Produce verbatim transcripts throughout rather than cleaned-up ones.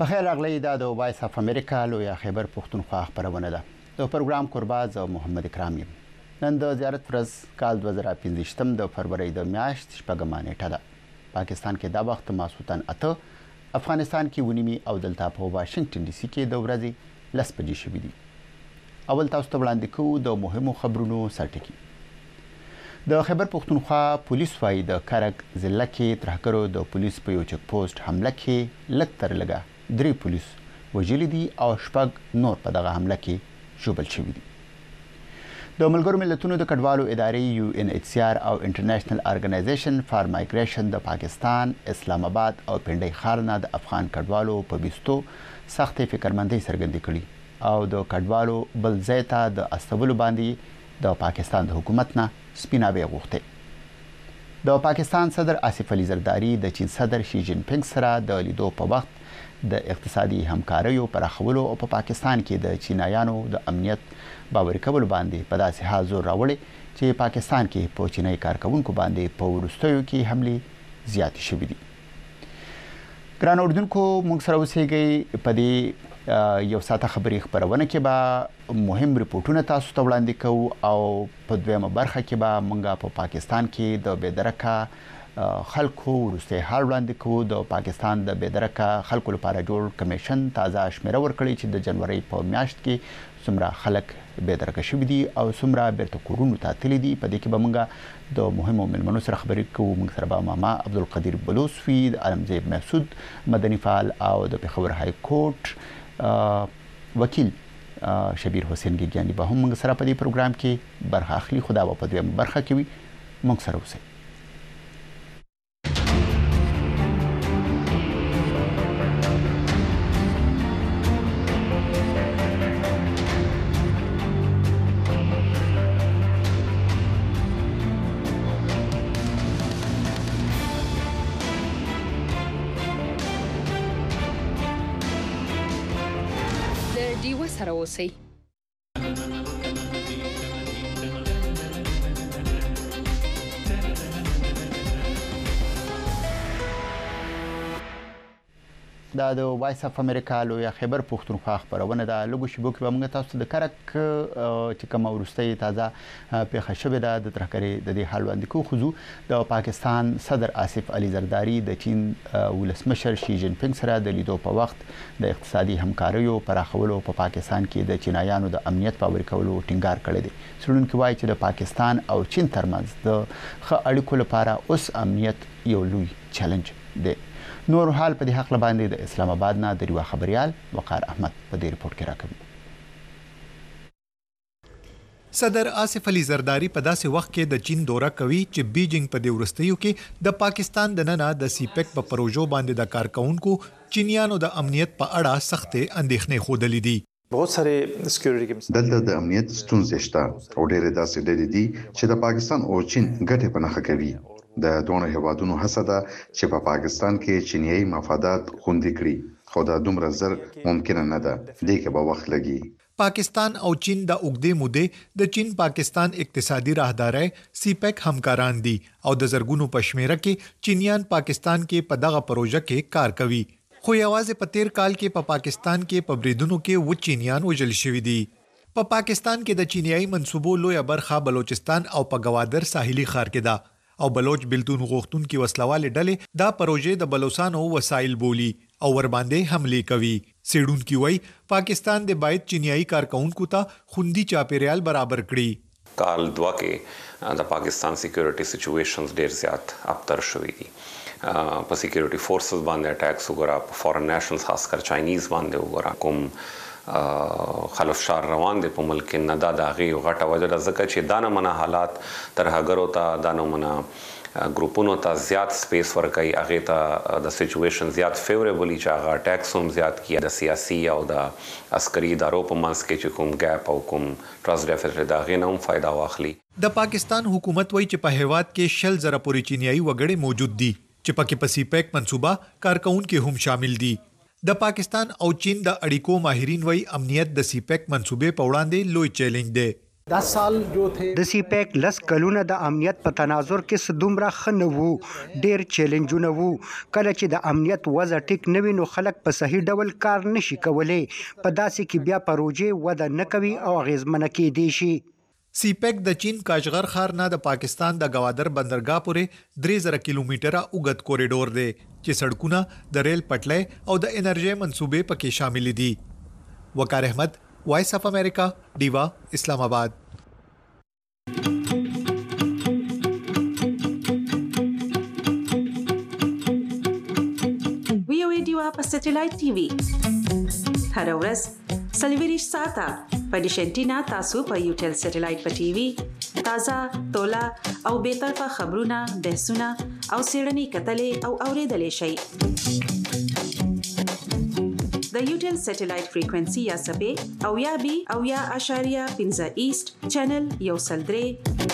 بخیر راغلی دا د وایس اف امریکا لویه خیبر پښتونخوا خبرونه ده. د پروګرام قرباز او محمد اکرام یم. نن د زیارت ورځ کال دوه زره پنځه د فروری د میاشت شپږمه نیټه ده. پاکستان کې دا وخت ماسوتن اته، افغانستان کې ونیمي او دلته په واشنگټن ډي سي کې د ورځې لس بجې شوې دي. اول تاسو ته وړاندې کوو د مهمو خبرونو سرټکي. د خیبر پښتونخوا پولیس وايي د کرک ضلع کې ترهګرو د پولیس په یو چک پوسټ حمله کې لږ تر لږه درې پولیس وژلي دي او شپږ نور په دغه حمله کې ژوبل شوي دي. د ملګرو ملتونو د کډوالو ادارې یو ان ایچ سی آر او انټرنیشنل ارګنایزیشن فار مایګریشن د پاکستان اسلام آباد او پنډۍ ښار نه د افغان کډوالو په بیستو سختې فکرمندۍ څرګندې کړي او د کډوالو بل ځای ته د استولو باندې د پاکستان د حکومت نه سپیناوی غوښتي. د پاکستان صدر آصف علي زرداری د چین صدر شي جین پینګ سره د لیدو په وخت د اقتصادي همکاریو پراخولو او په پاکستان کې د چینایانو د امنیت باور کولو باندې په داسې حال زور راوړی چې پاکستان کې په چینایي کارکونکو باندې په وروستیو کې حملې زیاتې شوې دي. ګران اردوونکو، موږ سره اوسېږئ. په دې یو ساعته خبري خبرونه کې به مهم ریپورټونه تاسو ته وړاندې کوو او په دویمه برخه کې به موږ په پاکستان کې د بېدرکه خلکو وروستی حال وړاندې کوو. د پاکستان د بېدرکه خلکو لپاره جوړ کمیشن تازه شمیره ورکړې چې د جنوري په میاشت کې څومره خلک بېدرکه شوي دي او څومره بیرته کورونو ته تللي دي. په دې کې به موږ د مهمو مېلمنو سره خبرې کوو. موږ سره به ماما عبدالقدیر بلوچ وي، د عالمزیب محسود مدني فعال او د پېښور های کورټ وکیل شبیر حسین ګیګیاني به هم موږ سره په دې پروګرام کې برخه اخلي. خو دا به په دویمه برخه کې وي. موږ سره اوسئ. سره اوسئ. دا د وایس اف امریکا لویه خیبر پښتونخوا خبرونه ده. لږو شیبو کې به موږ تاسو د کرک چې کومه وروستۍ تازه پیښه شوې ده د ترهګرۍ د دې حال وړاندې کوو. خو زه د پاکستان صدر آصف علي زرداری د چین ولسمشر شي جین پینګ سره د لیدو په وخت د اقتصادي همکاریو پراخولو په پاکستان کې د چینایانو د امنیت باور کولو ټینګار کړی دی. څېړونکي وایي چې د پاکستان او چین ترمنځ د ښه اړیکو لپاره اوس امنیت یو لوی چیلنج دی. نور حال په دې حق باندې د اسلام آباد نه د ریوا خبريال وقار احمد په دې ریپورت کې راکوي. صدر آصف علي زرداری په داسې وخت کې د چین دوره کوي چې بیجینګ په دې وروستیو کې د پاکستان د ننه د سی پیک په پروژو باندې د کارکونکو چینیانو د امنیت په اړه سختې اندېښنې ښودلې دي. دلته د امنیت ستونزې شته او ډېرې داسې ډلې دي چې د پاکستان او چین ګټې په نښه کوي. د دوه هیوادونو هڅه ده چې په پاکستان کې چینیایي مفادات خوندي کړي، خو دا دومره زر ممکن نه ده. دې کې به وخت لګي. پاکستان او چین د اوږدې مودې د چین پاکستان اقتصادي راهدارۍ سی پیک همکاران دي او د زرګونو په شمیره کې چینیان پاکستان کې په دغه پروژه کې کار کوي. خو یوازې په تیر کال کې په پا پاکستان کې په بریدونو کې و چینیان وژل شوي دي. په پا پاکستان کې د چینیایي منصوبو لویه برخه بلوچستان او په گوادر ساحلي ښار کې ده او بلوچ بلتون غوښتونکي وسلوالې ډلې دا پروژې د بلوچستانو وسایل بولی او ور باندې حملې کوي. څېړونکي وایي پاکستان د باید چینیایي کارکونکو ته خوندي چاپیریال برابر کړي. کال دوه کې د پاکستان سکیورټي سچویشنز ډېر زیات ابتر شوي دي. په سکیورټي فورسز باندې اٹیکس وګوره، په فورن نیشنز خاص کر چاینیز باندې وګوره، کوم خلف شار روان دي په ملک نه. دا د هغې یو غټه وجه ده ځکه چې دا نمونه حالات ترهګرو ته، دا نمونه ګروپونو ته زیات سپیس ورکوي، هغې ته د سچویشن زیات فیوریبلی چې هغه اټیکس هم زیات کړي. د سیاسي او د عسکري ادارو په منځ کې چې کوم ګیپ او کوم ټرست ډیفیسټ د هغې نه هم فایده واخلي. د پاکستان حکومت وایي چې په هیواد کې شل زره پورې چینیایي وګړي موجود دي چې پکې په سی پیک منصوبه کارکونکي هم شامل دي. د پاکستان او چین د اړیکو ماهرین وایي امنیت د سی پیک منصوبې په وړاندې لوی چیلنج دی. दस साल जो थे د سیپیک لس کلونه د امنیت په تناظر کې سدومره خنه وو ډیر چیلنجونه وو کله چې د امنیت وضع ټیک نه وي نو خلک په صحیح ډول کار نشي کولی په داسې کې بیا پروژې وده نه کوي او اغیزمنه کېدی شي. سیپیک د چین کاشغر ښار نه د پاکستان د گوادر بندرګاه پورې درې زره کیلومتره اوږد کوریډور دی چې سړکونه د ریل پټلۍ او د انرژي منصوبې پکې شامل دي. وقار احمد، وائس اف امریکا، ډیوا، اسلام آباد. په سټلایټ ټي وي هر ورځ سلویریش ساته په ډیشنټینا تاسو په یوټل سټلایټ په ټي وي تازه تولا او به طرفه خبرونه بحثونه او سیړنی کتلې او اوریدلې شي. د یوټل سټلایټ فریکوئنسي یا سبې او یا بي او یا اشاریه پنځه ایست چینل یو سلدري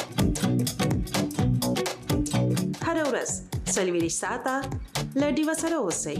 هر ورځ سلویریش ساته لډي وسره اوسئ.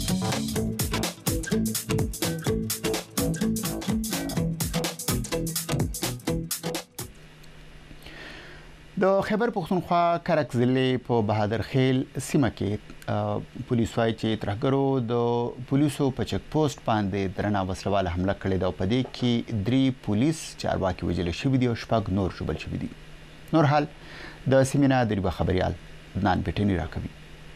د خیبر پختونخوا کرک ضلع په بهادر خیل سیمه کې پولیس وايي چې ترهګرو د پولیسو په چک پوسټ باندې درنه وسلواله حمله کړې ده او په دې کې درې پولیس چارواکي وژل شوي دي او شپږ نور ژوبل شوي دي. نور حال د سیمینار د ریبه خبريال عدنان بټینی راکوي.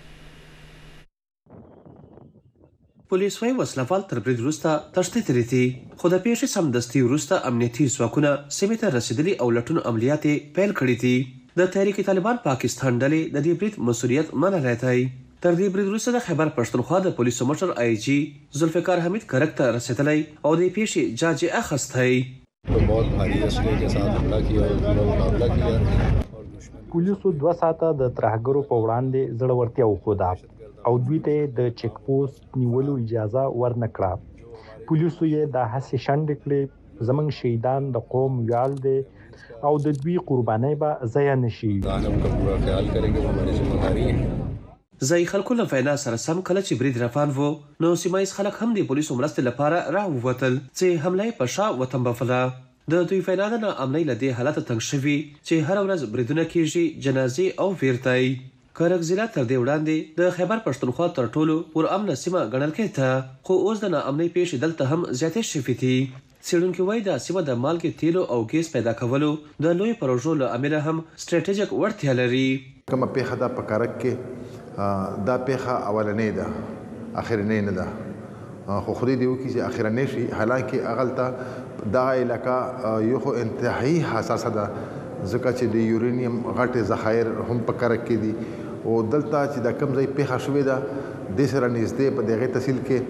پولیس وايي وسلوال تر برید وروسته تښتې تېرې دي خو د پیښې سمدستي وروسته امنیتي ځواکونه سیمې ته رسېدلي او لټون عملیات پیل کړي دي. د تحریک طالبان پاکستان ډلې د دې برید مسؤلیت منلی دی. تر دې برید وروسته د خیبر پښتونخوا د پولیسو مشر آی جي ذوالفقار حمید کرک ته رسېدلی او د پیښې جاج یې اخیستی. پولیسو دوه ساعته د ترهګرو په وړاندې زړورتیا وښوده او دوی ته د چک پوسټ نیولو اجازه ورنکړه. پولیسو یې د هڅې شنډې کړې زمونږ شهیدان د قوم ویاړ دی او د دوی قربانۍ به ضایع نشي. ځایي خلکو له وینا سره سم کله چې برید روان و نو سیمه ییز خلک هم د پولیسو مرستې لپاره راووتل چې حمله یې په شا وتنبوله. د دوی وینا د ناامنۍ له دې حالته تنګ شوي چې هره ورځ بریدونه کیږي، جنازې او ویرتای. کرک ضلع تر دې وړاندې د خیبر پښتونخوا تر ټولو پرامنه سیمه ګڼل کېده خو اوس د ناامنۍ پیښې دلته هم زیاتې شوې دي. څېړونکي وایي دا سیمه د مالګې تیلو او ګیس پیدا کولو د لوی پروژو له امله هم سټریټیجیک وړتیا لري. کومه پیښه ده په کرک کې دا پیښه اولنۍ ده، اخرنۍ نه ده، خو خدای دې وکړي چې اخرنۍ شي. حالانکه هغلته دغه علاقه یو خو انتهایی حساسه ده ځکه چې د یورینیم غټې ذخایر هم په کرک کې دي او دلته چې د کم ځای پیښه شوې ده دې سره نږدې په دغه تحصیل کې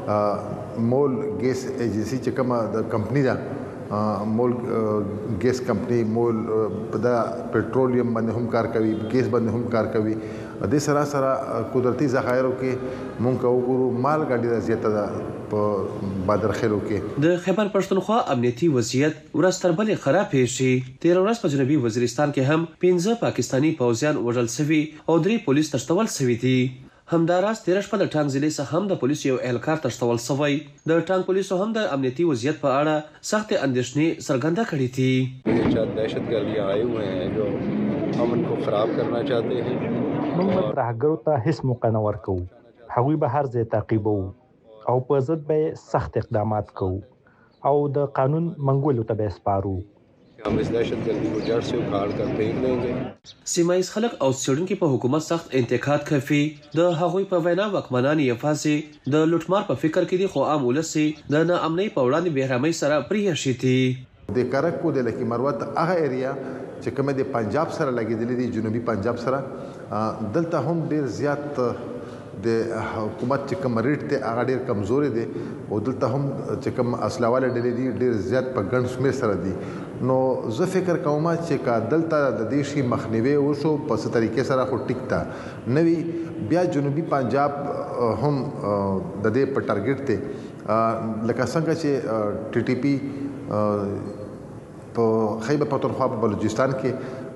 مول ګیس ایجنسی چې کومه د کمپنی ده مول ګیس کمپنی مول په د پټرولیم باندې هم کار کوي، ګیس باندې هم کار کوي. د سره سره قدرتي ذخایرو کې مونږ وګورو مالګه ډیره زیاته ده په بادر خیلو کې. د خیبر پښتونخوا امنیتي وضعیت ورځ تر بلې خراب شي. تیر ورځ په جنوبي وزیرستان کې هم پنځه پاکستانی پوځیان وژل شوي او درې پولیس تښتول شوي دي. همداراز تیر شپه د ټانک ضلع څخه هم د پولیسو یو اهلکار تښتول شوی. د ټانک پولیسو هم د امنیتي وضعیت په اړه سخت اندېښنې څرګنده کړې دي. دهشتګردي آئے ہوئے ہیں جو امن کو خراب کرنا چاہتے ہیں. موږ به ترهګرو ته هیڅ موقع نه ورکوو. هغوی به هر ځای تعقیبوو او په ضد به سخت اقدامات کوو او د قانون منګولو ته به سپارو. हम इस दहशतगर्दी को जड़ से उखाड़ कर फेंक देंगे. سیمه ییز خلک او څېړونکي په حکومت سخت انتقاد کوي. د هغوی په وینا واکمنان یوازې د لوټمار په فکر کې دي خو عام ولس د ناامنۍ په وړاندې بېرحمۍ سره پرېښي دي. د کرک کو د لکي مروت هغه ایریا چې کومه د پنجاب سره لګېدلې دي، جنوبي پنجاب سره، دلته هم ډېر زیات د حکومت چې کوم ریټ ته هغه ډېر کمزوري دي او دلته هم چې کوم اسلحه ډلې دي ډېر زیات په ګڼ شمېر سره دي. نو زه فکر کوم چې کا دلته د دې شي مخنیوي وشو په څه طریقې سره خو ټیک تا نوي بیا جنوبي پنجاب هم د دې په ټارګټ ته لکه څنګه چې ټي ټي پی په خیبر پختونخوا په بلوچستان کې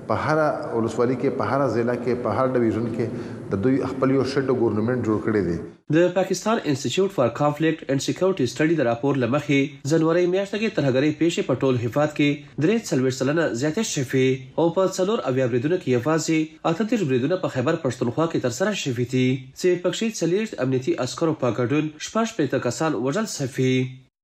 په هر ولسوالۍ کې په هر ضلع کې په هر ډیویژن کې د دوی خپل یو شډ ګورنمنت جوړ کړی دی. د پاکستان انسټیټیوټ فار کانفلیکټ اینڈ سکیورټي سټډي د راپور لمخې جنوري میاشت کې ترهګرۍ پیښې په ټول هیواد کې درې څلوېښت سلنه زیاتې شوې او په څلور اویا بریدونو کې یوازې اته دېرش بریدونه په خیبر پښتونخوا کې ترسره شوي دي چې پکې څلوېښت امنیتي عسکرو په ګډون شپږ شپېته کسان وژل شوي.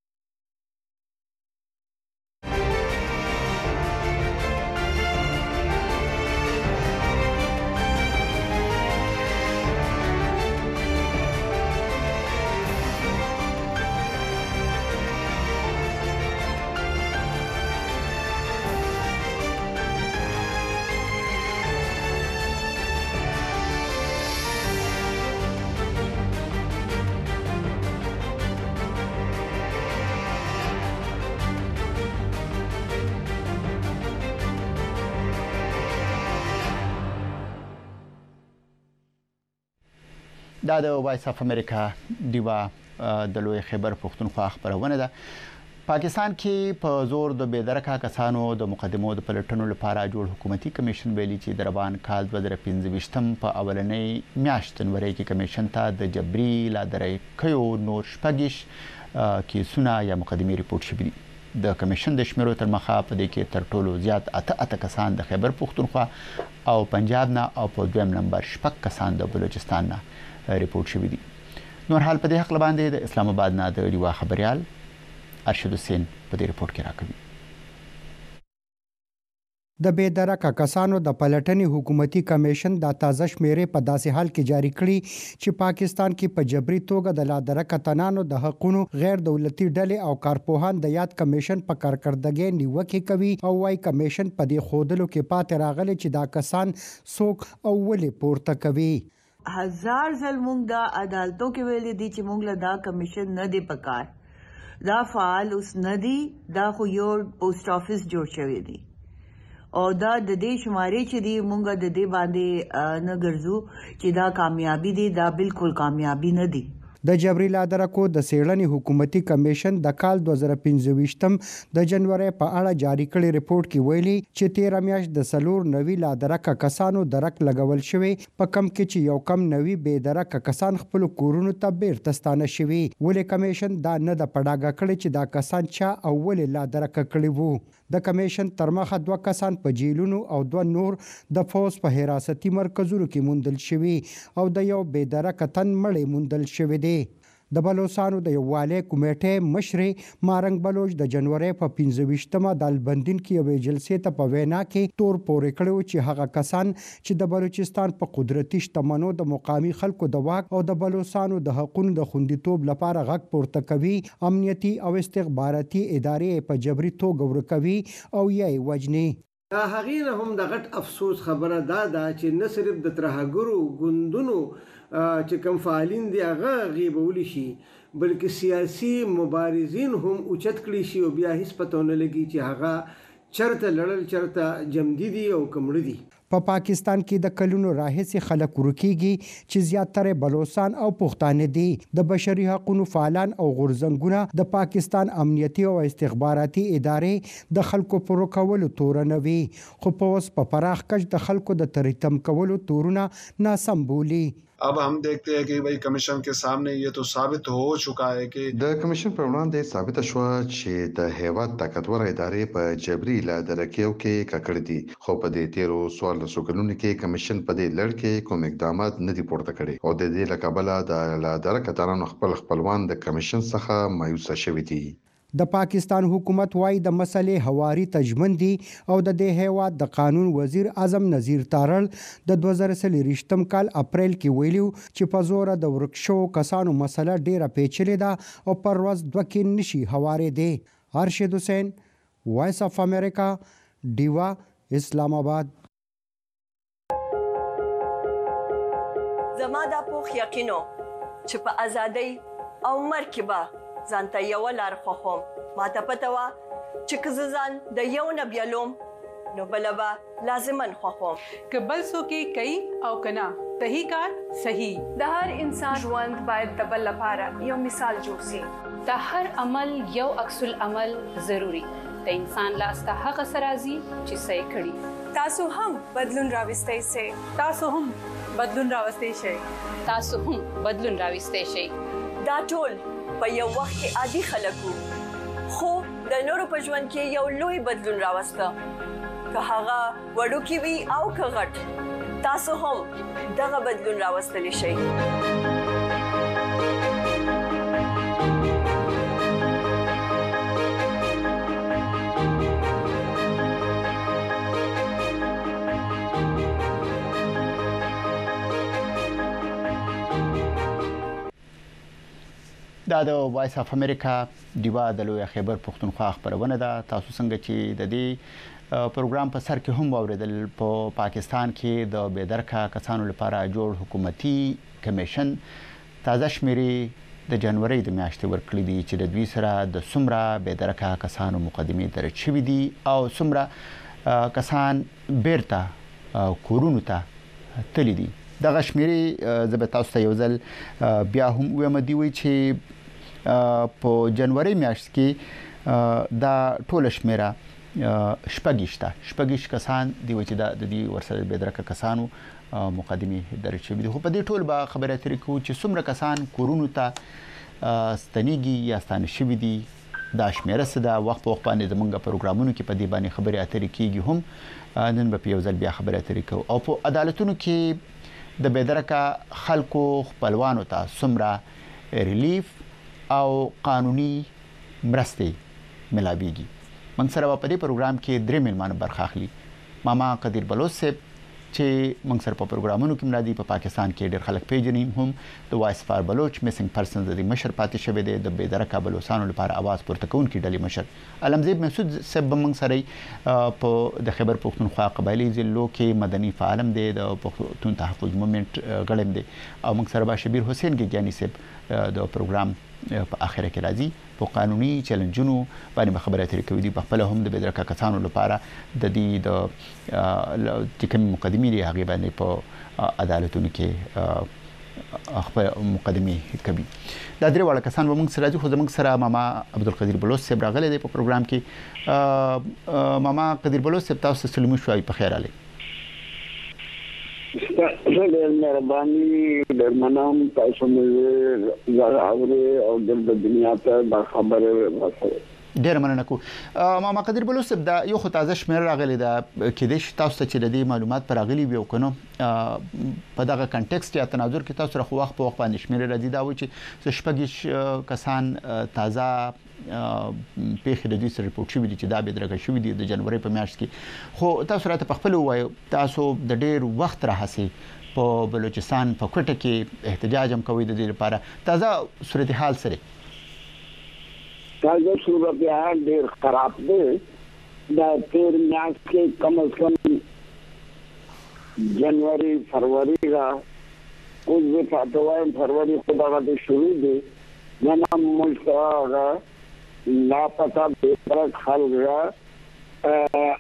دا د وایس اف امریکا دیوا د لوی خیبر پښتونخوا خبرونه ده. پاکستان کې په زور د بېدرکه کسانو د مقدمو د پلټنو لپاره جوړ حکومتي کمیشن ویلي چې د روان کال دوه زره پنځه ویشتم په اولنۍ میاشت جنوري کې کمیشن ته د جبري لادرۍ کيو نور شپږ کیسونه یا مقدمي ریپورت شوي دي. د کمیشن د شمیرو تر مخه په دې کې تر ټولو زیات اته اته کسان د خیبر پښتونخوا او پنجاب نه او په دویم نمبر شپږ کسان د بلوچستان نه ریپورت شوی دي. نور حال په دې حق باندې د اسلام آباد نه د ډیوا خبريال ارشد حسین په دې ریپورت کې راکوي. د بېدرکه کسانو د پلټنې حکومتي کمیشن د تازه شمیرې په داسې حال کې جاری کړي چې پاکستان کې په جبري توګه د لادرکه تنانو د حقوقو غیر دولتي ډلې او کارپوهان د یاد کمیشن په کارکردګۍ نیوکه کوي او وايي کمیشن په دې خودلو کې پاتې راغلي چې دا کسان څوک او ولې پورته کوي. هزار ځل مونږ د عدالتو کې ویلي دي چې مونږ له دا کمیشن نه دی پکار. دا فعال اوس نه دی، دا خو یو پوسټ افیس جوړ شوی دی او دا د دې شمارې چې دی مونږ د دې باندې نه ګرځو چې دا کامیابی دی، دا بالکل کامیابی نه دی. د جبري لادرکو د سیړنې حکومتي کمیشن د کال دوه زره پنځه ویشتم د جنوري په اړه جاری کړي ریپورت کې ویلي چې تیره میاشت د سلور نوي لادرکه کسانو درک لګول شوی په کم کې چې یو کم نوي بې درکه کسان خپل کورونو ته بیرته ستانه شوي. ولې کمیشن دا نه د پډاګه کړي چې دا کسان چا او ولې لادرکه کړي وو. د کمیشن تر مخه دوه کسان په جیلونو او دوه نور د فوز په حراستي مرکزونو کې موندل شوي او د یو بې درکه تن مړی موندل شوی دی. د بلوچستانو د یووالي کمیټې مشر مارنګ بلوچ د جنوري په پنځه ویشتمه د البندین کې یوې جلسې ته په وینا کې تور پورې کړو چې هغه کسان چې د بلوچستان په قدرتي شتمنو د مقامي خلکو د واک او د بلوچستانو د حقوقو د خوندیتوب لپاره غږ پورته کوي، امنیتي او استخباراتي ادارې په جبري توګه ورکوي او یې وجني. دا هغې نه هم د غټ افسوس خبره دا ده چې نه صرف د ترهګرو ګوندونو چې کوم فعالین دي هغه غیبولی شي بلکې سیاسي مبارزین هم اوچت کړي شي او بیا هیڅ پته نه لګي چې هغه چرته لړل چرته جمدي دي او کمړه دي. په پاکستان کې د کلونو راهیسې خلک ورکیږي چې زیاتره بلوچستان او پښتانه دي. د بشري حقوقو فعالان او غورځنګونه د پاکستان امنیتي او استخباراتي ادارې د خلکو پر کولو تورنوي خو په اوس په پراخ کچ د خلکو د تریتم کولو تورونه ناسم بولی. अब हम देखते हैं कि भाई कमीशन के सामने ये तो साबित हो चुका है कि د کمیشن پر وړاندې ثابت شو چې د هیواد طاقتور ادارې په جبري لادرکیو کې ککړ دي خو په دې تیرو سوال سوګلونو کې کمیشن په دې لړ کې کوم اقدامات نه دي پورته کړي او د دې لکبله د لادرکتانو خپل خپلوان د کمیشن څخه مایوس شوي دي. د پاکستان حکومت وايي د مسلې هواري تجمن دي او د دې هیواد د قانون وزیر اعظم نذیر تارړ د دوه زره څلوېښتم کال اپریل کې ویلو چې په زور د ورکشو کسانو مسله ډیره پیچلې ده او پر ورځ دوه کې نشي هواري دي. ارشد حسین، وایس اف امریکا، ډیوا، اسلام آباد. زما د پوخ یقینو چې په ازادۍ او مرکبه ځانته یو لار خوخم ماته پته وا چې که ځان د یو نه بیلوم نو بلبا لازمن خوخم که بل څوک کوي او کنا صحیح کار صحیح. د هر انسان ژوند باید د بل لپاره یو مثال جوړ شي. د هر عمل یو عکس العمل ضروری. د انسان لاس ته هغه سرازي چې صحیح کړي. تاسو هم بدلون راوستئ شئ. تاسو هم بدلون راوستئ شئ. تاسو هم بدلون راوستئ شئ. دا ټول په یو وخت کې عادي خلک وو، خو د نورو په ژوند کې یو لوی بدلون راوسته، که هغه وړوکی وي او که غټ. تاسو هم دغه بدلون راوستلی شئ. دا د وایس اف امریکا دیوا د لوی خیبر پښتونخوا خبرونه ده. تاسو څنګه چې د دې پروګرام په سر کې هم واوریدل، په پا پاکستان کې د بېدرکه کسانو لپاره جوړ حکومتي کمیشن تازه شمیرې د جنوري د میاشتې ورکړې دي چې د دوی سره د څومره بېدرکه کسانو مقدمې درج شوي دي او څومره کسان بیرته کورونو ته تللي دي. دغه شمیرې زه به تاسو ته یو ځل بیا هم وایم دی وی چې په جنوري میاشت کې دا ټول شمیره شپږیشته شپږیش کسان دی چې د دې ورسره بېدرکه کسانو مقدمې درج شوي دي. خو په دې ټول به خبره اترې کوو چې څومره کسان کورونو ته ستنېږي یا ستانه شوي دي، دا شمیره څه ده. وخت په وخت باندې زموږ پروګرامونو کې په دې باندې خبرې اترې کیږي، هم نن به په یو ځل بیا خبرې اترې کوو. او په عدالتونو کې د بېدرکه خلکو خپلوانو ته څومره ریلیف او قانوني مرستې ملاويږي. موږ سره په دې پروګرام کې درې مېلمانه برخه اخلي. ماما قدیر بلوچ صاحب چې موږ سره په پروګرامونو کې ملادي، په پاکستان کې ډېر خلک پیژني، هم د وایس فار بلوچ میسنګ پرسنز د مشر پاتې شوی دی، د بېدرکه بلوچستانو لپاره आवाज پورته کوونکی ډلې مشر علمزیب مسعود صاحب موږ سره په د خیبر پښتونخوا قبایلی ضلعو کې مدني فعالم دی، د پښتون تحفظ موومېنټ غړی دی، او موږ سره با شبیر حسین ګیانی صاحب د پروګرام په اخره کې راځي. په قانوني چیلنجونو باندې خبرې اترې کوي دي، په خپل هم د بېدرکه کسانو لپاره د دې د چې کوم مقدمې دي هغه باندې په عدالتونو کې خپل مقدمې کوي. دا درې واړه کسان به موږ سره راځي. خو زموږ سره ماما عبدالقدیر بلوچ صاحب راغلی دی په پروګرام کې. ماما قدیر بلوچ صاحب تاسو سلامي شوي په خیر علي. ډېر مهرباني، ډېر منم تاسو مې زړه اوري او د دنیا ته دا خبره ورسوي. ډېر مننه کوم. ماما قدیر بلوچ صاحب دا یو خو تازه شمیر راغلی دا کې د تاسو ته چې د دې معلومات پر راغلي وي او کنه په دغه کنټکست یا تناظر کې تاسو خو وخت په وخت باندې شمیر راځي دا و چې شپږ کسان تازه پیښې د دې سره ریپورت شوي دي چې دا بېدرکه شوي دي د جنوري په میاشت کې. خو تاسو راته په خپل وایو تاسو د ډېر وخت راهسي په بلوچستان په کوټه کې احتجاج هم کوي د دې لپاره. تازه صورتحال سره تازه صورتحال ډېر خراب دی. دا تیر میاشت کې کم از کم جنوري فروری را اوس د فاتوایم فروری خدای دې شروع دی نن مشتاق لا پتا بهتر خلق را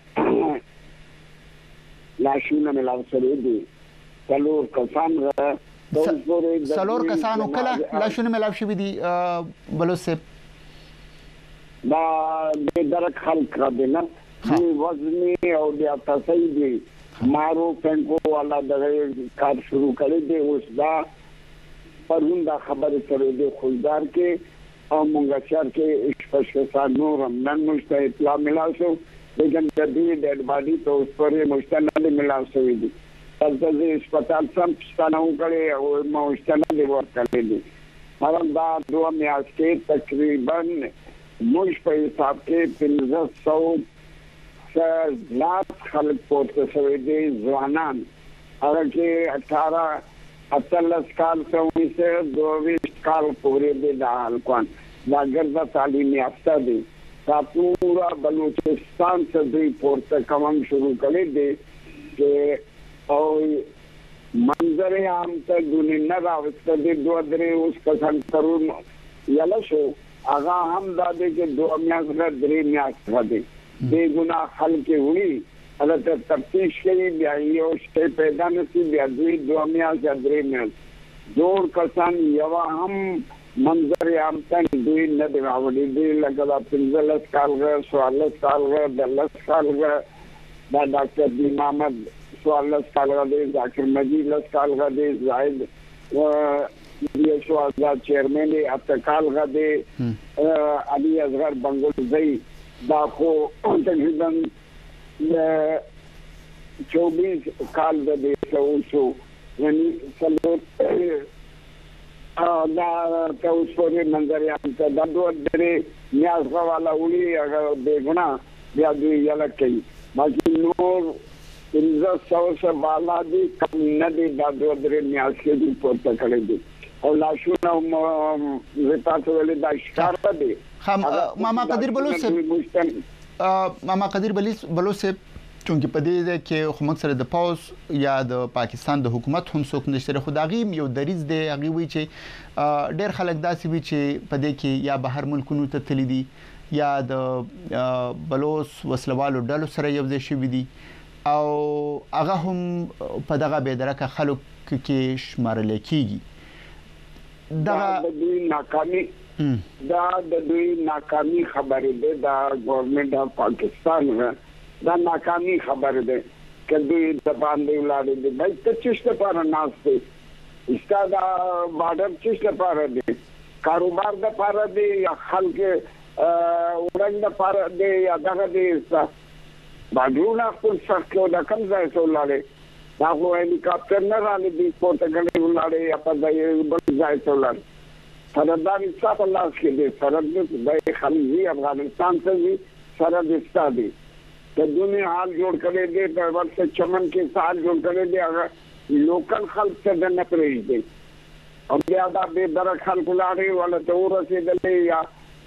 لاشونه ملاو سره دي څلور کسان را څلور کسانو کله لاشونه ملاو شوي دي بلوچ صاحب. دا بهتر خلق را دي نه دی وزنی او بیا تاسو دي مارو پنکو والا دغه کار شروع کړی دی. اوس دا پروندا خبره سره دی خلدار کې او مونږه شهر کې شپږ نور هم نن مشته اطلاع ملاو شو، لیکن د دې ډېډ باډي ته اوس پرې مشته نه ملاو شوی دي. تاسو د هسپتال سم ستانه وکړي او مشته نه ورکړي دي. هغه دا دوه میاشتې تقریبا موږ په حساب کې پنځه سو لاس خلک پورته شوی دي ځوانان، هغه کې اٹھارہ اتلس کال سے انیس دویس کال پورې دي د هلکان دا ګرځه تعلیم یافته دي. دا پورا بلوچستان سے دوی پورته کوم شروع کړي دي چې او منظر عام ته دونی نه راوسته دي. دوه درې اوس کسان ترون یلا شو هغه هم دا دي چې دوه میاشت درې میاشت دي بے ګناه خلک وړي هغه تفتیش کوي بیا یو شی پیدا نشي بیا دوی دوه میاشت درې میاشت جوړ کسان یو هم منظر عام ته دوی نه دی راوړي دوی لکه دا پنځلس کالګه څوارلس کالګه دلس کالګه دا ډاکټر دی محمد څوارلس کالګه دی ډاکټر مجید لس کالګه دی زاهد یو شوازا چیرمن دی اته کالګه دی علي اصغر بنگلزئی دا خو تقریبا چوبیس کال دی شو یعنی څلور دا ته اوس پورې منظر عام ته د دوه درې نیازغه والا وړي هغه بېګنا بیا دوی یاله کوي باقي نور پنځه سوه څخه بالا دي کم نه دي دا دوه درې نیازکې دي پورته کړی دي او لاشونه زه تاسو ویلې دا ښکاره دي ماما قدیر بلوچ صاحب ماما قدیر بلوچ صاحب چونکه په دې کې خو موږ سره د پاوس یا د پاکستان د حکومت هم څوک نشته خو دا غیم یو دریز دی هغه وی چې ډېر خلک داسې وی چې په دې کې یا بهر ملکونو ته تللی دي یا د بلوچ وسلوالو ډلو سره یو ځای شوي دي او هغه هم په دغه بېدرکه خلک کې شمارل کېږي دا د دوی ناکامي دا د دوی ناکامي خبره ده دا ګورنمنت اف پاکستان دا ناکامي خبره ده چې دوی د باندې ولاړ دي بل څه چې لپاره ناس دي استاد بارډر چې لپاره دي کاروبار د لپاره دي یا خلک ورنګ د لپاره دي یا دغه دي باندې خپل څخه د کوم ځای څخه ولاړ دا خو هلیکاپټر نه راځي د پورتګال ولاړ یا په بل ځای څخه ولاړ سردار صاحب الله کې دي سرحد د خلیجي افغانستان ته دي سرحد استادي د دنیا حال جوړ کړي دي په ورته چمن کې سال جوړ کړي دي هغه لوکل خلک څه نه پرېږدي او بیا دا به در خلک لاړې ولا ته ورسېدلې یا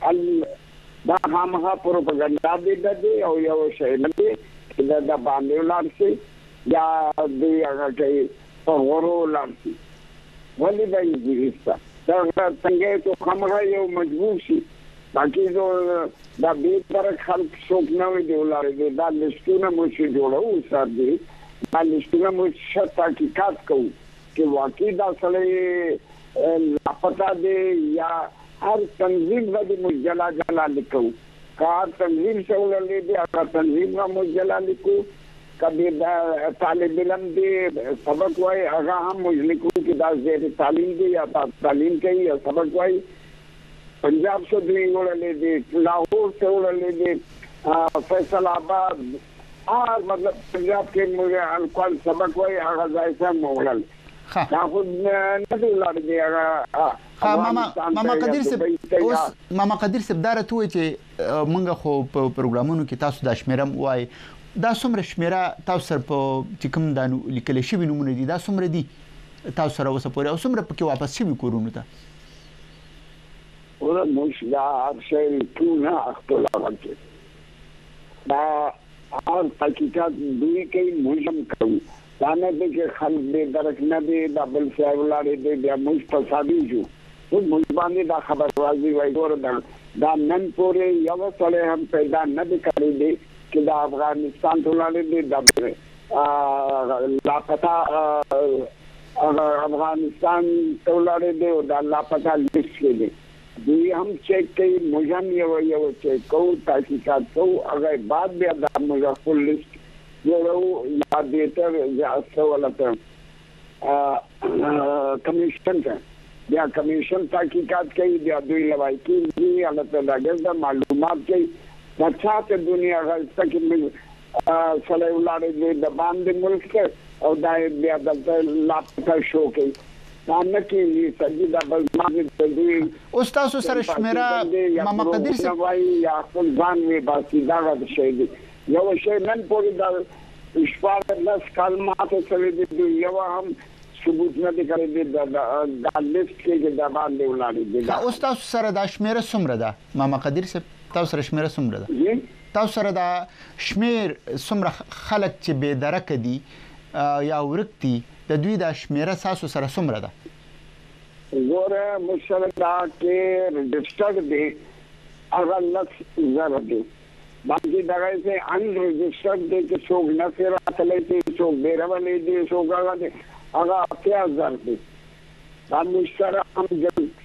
دا هغه پروپاګاندا دي او یو شی نه دي دا د باندې لاړ شي یا دوی هغه کوي په ورو لاړ شي ولې به یې دا څنګه ته خمره یو مجبور شي باقي زه دا به تر خلک څوک نه وي دی ولاره دا لستونه مو شي جوړو سر دي دا لستونه مو شته تحقیقات کوو چې واقعي دا سره لاپتا دي یا هر تنظیم باندې مجلا جلا لیکو کار تنظیم څولې دي هغه تنظیم را مجلا لیکو کبي دا طالب علم دي سبق وای هغه هم لیکو چې دا زیر تعلیم دي یا تعلیم کوي یا سبق وای पंजाब से भी उड़ले दे लाहौर से उड़ले दे फैसल आबाद और मतलब पंजाब के मुझे अलकल सबक वही आगाज ऐसा मोगल हाँ खुद नहीं उड़ा दिया ها ماما ماما قدیر صاحب اوس ماما قدیر صاحب دا راته وایي چې موږ خو په پروګرامونو کې تاسو د شمیرم وای دا څومره شمیره تاسو سره په چې کوم دانو لیکل شوی نمونه دي دا څومره دي تاسو سره اوسه پورې او څومره پکې واپس شوی کورونه ته ولا مش دا شيء تونه اختلاف دا اور حقیقت دوی کې مهم کوي دا نه دي چې خلک دې درک نه دي دا بل څه ولاره دي بیا موږ په صادې جو خو موږ باندې دا خبر راځي وای ګور دا دا نن پورې یو څله هم پیدا نه دي کړی دي چې دا افغانستان ټولانه دي دا لاپتا افغانستان ټولانه دي دا لاپتا لیست کې دي دوی هم چیک کوي موږ یو یو چیک کوو تحقیقات کوو هغه بعد بیا د موږ خپل لیست جوړو یا دیټر یا څه ولته کمیشن ته بیا کمیشن تحقیقات کوي بیا دوی لوي کوي الله تعالی د معلومات کوي چې څه دنیا غلطه کې صلی الله علیه د باندې ملک او دا بیا د لاپتا شو کوي نه کې سجده بل ماګه دوی استاد سره شمیره ماما قدیر صاحب وايي یا خپل ځان وی باسي دا د شي یو شی نن پورې دا اشفاق لس کلمات سره دي یو هم ثبوت نه دي کړی د لیست کې د باندې ولاړ دي دا استاد سره د شمیره څومره ده ماما قدیر صاحب تاسو سره شمیره څومره ده تاسو سره د شمیر څومره خلک چې به درک دي یا ورکتي د دوی د شمیره تاسو سره څومره ده ګوره مشردا کې رجسټرډ دي هغه لس زره دي باقي دغه سه ان رجسټرډ دي چې څوک نه سره تللی دي څوک بیرولې دي څوک هغه هغه اتیا زره دي دا مشره هم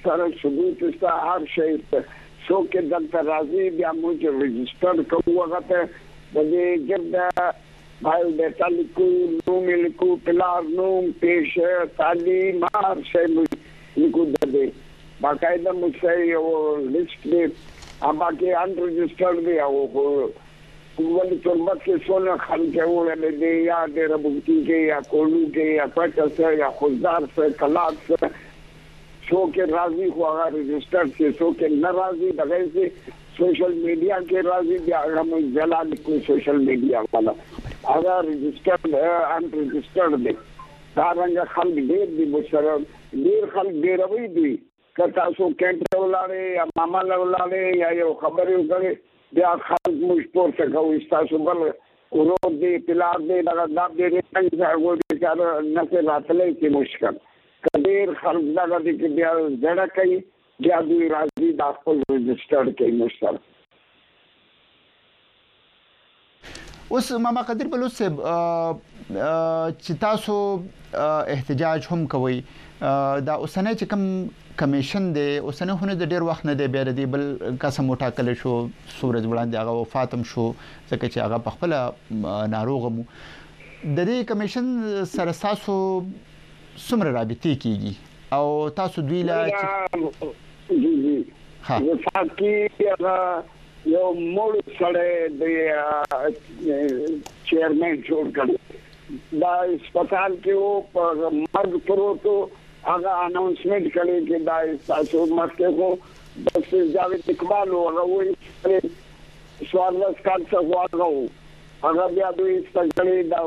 سره ثبوت است هر شی سو کې دلته راځي بیا موږ رجسټر کوو هغه ته د دې ګرد بایو ډیټا لیکو نوم لیکو پلار نوم پیشه تعلیم هر شی لیکو د دې باقاعده موږ یو لیست دی اما کې ان رجسټر دی او ولې ټولمت کې څونه خلک ولې دی یا د ربوتی کې یا کولو کې یا پټه یا خوددار څخه کلاک څخه څو کې راځي خو هغه رجسټر کې څو کې ناراضي دغه سي سوشل میډیا کې راځي بیا هغه ځلال کو سوشل میډیا والا هغه رجسټر ان رجسټر دی دا څنګه خلک ډېر دي مشره ډېر خلک ډېر وي دي کته سو کېنټ ولاړې یا ماما ولاړې یا یو خبرې وکړي بیا خلک مشپور څه کوي تاسو بل ورو دي پلار دي دا دا دې څنګه هغه کار نه څه راتلې کې مشکل کبیر خلک دا دي چې بیا ځړه کوي بیا دوی راځي د خپل رجسټر کې مشکل اوس ماما قدر بلوس چې تاسو احتجاج هم کوي دا اوسنه چې کوم کمیشن دی اوسنه هونه د ډیر وخت نه دی بیا د بل قسم وټاکل شو سورج وړاندې هغه وفاتم شو ځکه چې هغه په خپل ناروغ مو د دې کمیشن سره تاسو څومره رابطې کیږي او تاسو دوی لا جی جی ها وفات کی هغه یو مول سره د چیرمن جوړ کړ دا هسپتال کې او په مرګ پروتو هغه اناونسمنت کړي چې دا تاسو مخکې کو ډاکټر جاوید اقبال هغه وایي سوال کار څه واغو هغه بیا دوی ستګړي د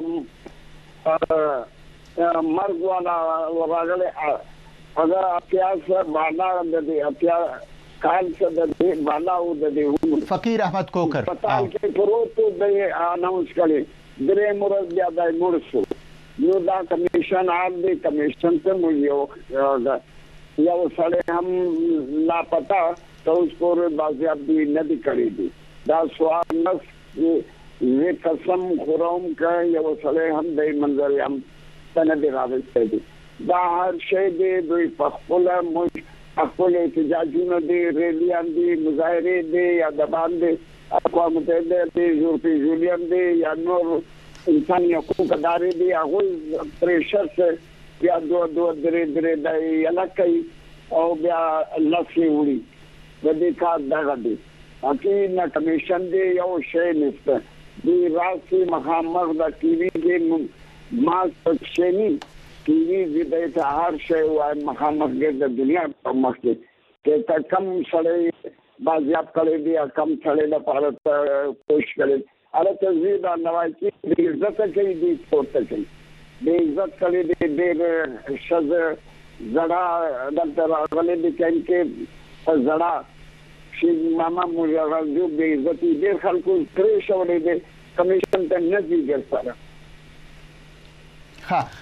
مرګ والا ورغله هغه پیاس باندې د دې بیا کال څه د دې باندې د دې فقیر احمد کوکر هسپتال کې پروتو د اناونس کړي درې مرز بیا د مرسو یو دا کمیشن آل دی کمیشن ته مو یو یو سره هم لا پتا تو اس پر بازیابی نه دی کړی دی دا سوال نس یې قسم خورم کا یو سره هم د منظر هم تنه دی راوځي دی دا هر شی دی دوی په خپل مو خپل احتجاجونه دی ریلیان دی مظاهره دی یا د باندې اقوام متحده دی یورپی یونین دی یا نور انساني حقوق ادارې دي هغه پریشر څخه بیا دوه دوه درې درې د علاقې او بیا لاسي وړي د دې کار دغه دي اکی نه کمیشن دی یو شی نشته دی راسي مخامخ د ټي وي کې ما پښېنی ټي وي د ته هر شی وای مخامخ د دنیا په مخ کې ته کم سره بازیاب کړی دی کم سره د بھارت کوشش کړي اره تزید نوای کی د عزت کوي د پورته کوي د عزت کوي د ډېر شذ زړه دلته راغلي د کې زړه چې ماما موږ راځو د عزت ډېر خلکو ترې شولې د کمیشن ته نه دی ګرځاره ها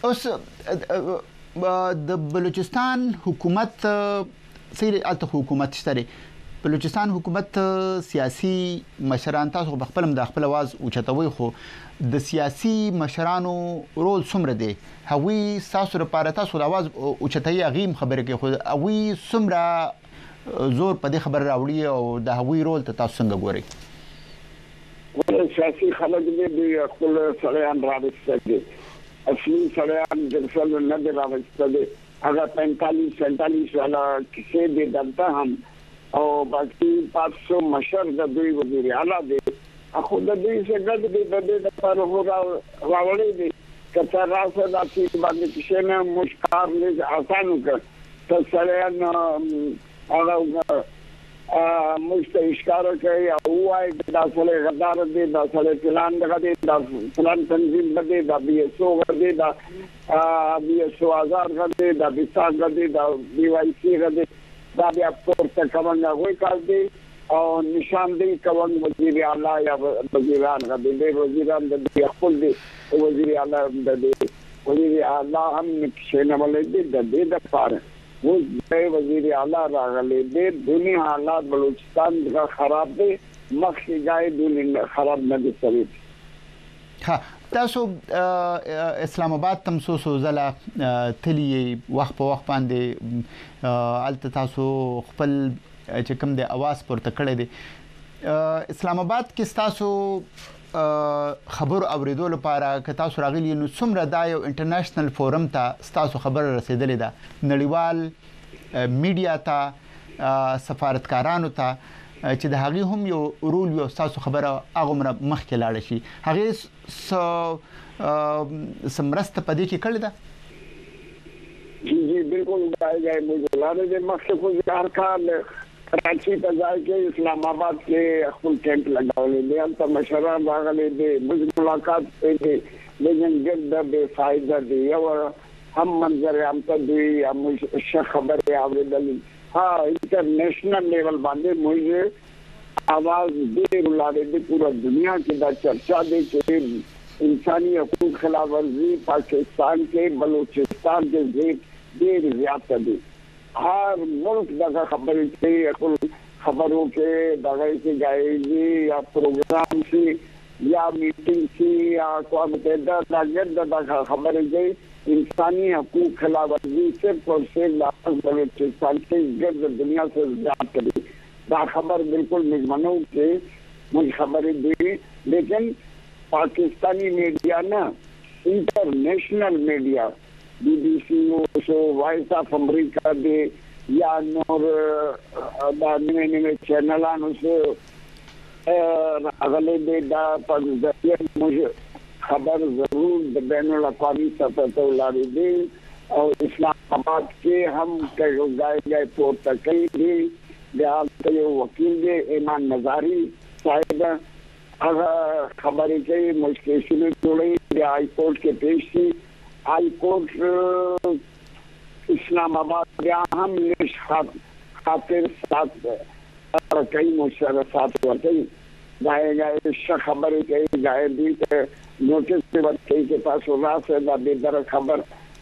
اوس د بلوچستان حکومت سیر الته حکومت شته بلوچستان حکومت سیاسي مشران تاسو په خپل د خپل आवाज اوچتوي خو د سیاسي مشرانو رول څومره دی هغوی تاسو لپاره تاسو د आवाज اوچتای غیم خبره کوي خو هغوی څومره زور په دې خبر راوړي او د هغوی رول ته تاسو څنګه ګورئ ول سیاسي خلک دې خپل سړیان راوستي دي اصلي سړیان د څل نه دی راوستي دي هغه پینتالیس سینتالیس والا کیسې دې دلته هم او باقي پاتسو مشر د دوی وزیر اعلی دی اخو د دوی څخه د دې د دې لپاره هو راولې دي کته راځه د چې باندې چې نه مشکار نه آسان وکړ ته سره هغه مشته اشاره کوي او وايي دا څله غدار دي دا څله پلان دغه دي دا پلان تنظیم دي دا بي اس او دي دا بي اس او آزاد دي دا بيساګ دي دا بي واي سي دي دا بیا پورته کومه وای کال دی او نشان دی کوم وزیر اعلی یا وزیران غدي دی وزیران د خپل دی وزیر اعلی د دی وزیر اعلی هم نشنه ولې دی د دې د پاره و د وزیر اعلی راغلی دی دنیا حالات بلوچستان دا خراب دی مخکې ځای دنیا خراب نه دي سوي ها تاسو اسلام آباد تم سو سو زلا تلی وخت په وخت باندې الته تاسو خپل چې کوم د اواز پورته کړی دی اسلام آباد کې تاسو خبر اوریدو لپاره که تاسو راغلی نو څومره دا یو انټرنیشنل فورم ته تاسو خبر رسیدلې ده نړیوال میډیا ته سفارتکارانو ته چې د هغه هم یو رول یو تاسو خبره هغه مخکې لاړ شي هغه سمرست پدې کې کړل ده جی جی بالکل دا یې موږ لاله د مخکې خو ځکار کار کراچي ته ځای کې اسلام آباد کې خپل کیمپ لګاولې دي هم ته مشران راغلي دي موږ ملاقات کړې لیکن ګډ به فائدہ دی یو هم منظر هم ته دی هم ش خبره اوریدل ها انټرنیشنل لیول باندې موږ आवाज ډېر لاله د پورا دنیا کې دا چرچا دی چې انساني حقوق خلاف ورزي پاکستان کې بلوچستان کې ډېر زیات دي هر ملک دا خبرې کوي خپل خبرو کې دا چې جایزي یا پروګرام شي یا میټینګ شي یا کوم ته دا دا خبرې کوي इंसानी हकूक खिलाफ वर्जी सिर्फ और सिर्फ लापस बलूचिस्तान के गर्द दुनिया से ज्यादा करी बाखबर बिल्कुल निजमनों के मुझे खबर दी लेकिन पाकिस्तानी मीडिया ना इंटरनेशनल मीडिया बीबीसी सो वॉइस ऑफ अमेरिका दे या नूर नवे नवे चैनल से अगले दे दा पर मुझे खबर जरूर बैन अवी सतह तो लारी दी और इस्लामाबाद के हम गाय गाय पोर तक भी बिहार के वकील दे ईमान नजारी साहिब अगर खबर के मुश्किल जुड़ी हाई कोर्ट के पेश थी हाई कोर्ट इस्लामाबाद हम खातिर साथ कई मुशरफात हुई गाय गाय खबर कई गाय दी नोटिस के बाद कई के पास होना से बेदर खबर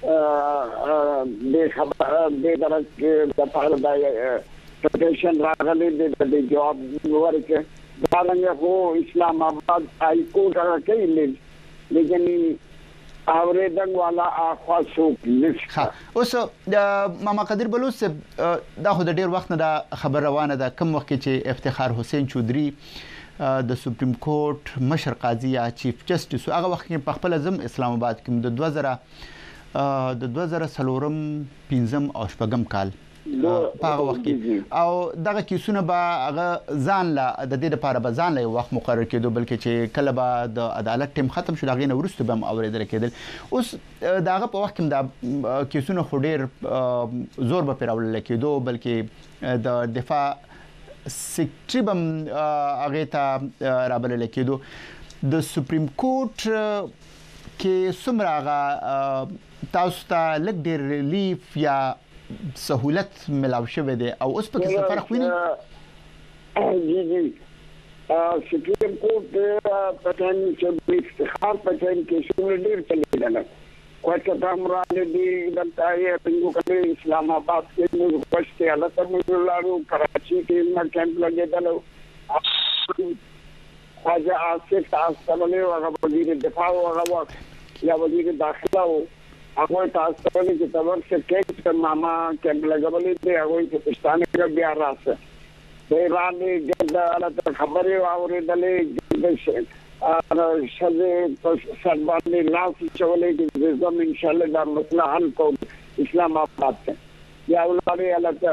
बेखबर बेदर के दफार प्रोटेक्शन रागले दे दे जवाब वर्क दालंगे हो इस्लामाबाद हाई कोर्ट कई ले लेकिन आवरेदन वाला आखवासो लिस्ट ها اوس ماما قدیر بلوچ دا خو د ډیر وخت نه دا خبر روانه ده کوم وخت چې افتخار حسین چودري د سپریم کورټ مشر قاضي یا چیف جسټس هغه وخت کې په خپل ځم اسلام آباد کې د دوه زره د دوه زره څلورم پنځم او شپږم کال په هغه وخت کې او دغه کیسونه به هغه ځان لا د دې لپاره به ځان لا وخت مقرر کېدو بلکې چې کله به د عدالت ټیم ختم شو دغه نه ورسته به اوریدل کېدل اوس دغه په وخت کې د کیسونه خو ډیر زور به پیراول کېدو بلکې د دفاع سیکټری بم هغه ته رابلل کېدو د سپریم کورټ کې څومره هغه تاسو ته لږ ډیر ریلیف یا سہولت ملاو شوه دي او اوس په کې فرق ویني جی جی سپریم کورټ پټن چې افتخار پټن کې څومره ډیر چلیدل کوټه تامراله دي دلته یې پنځو کله اسلام آباد کې موږ پښته الله تعالی لارو کراچي کې موږ کیمپ لګیدل خواجه آصف تاسو له هغه وزیر دفاع او هغه یا وزیر داخله او هغه تاسو ته چې تمام څه کې ماما کیمپ لګولې دي هغه چې پښتانه کې بیا راځي د ایران د الله خبره اوریدلې د और शजे सरबान ने लाख चवले की रिजम इंशाल्लाह दा मसला हल को इस्लामाबाद से या उन्होंने अलग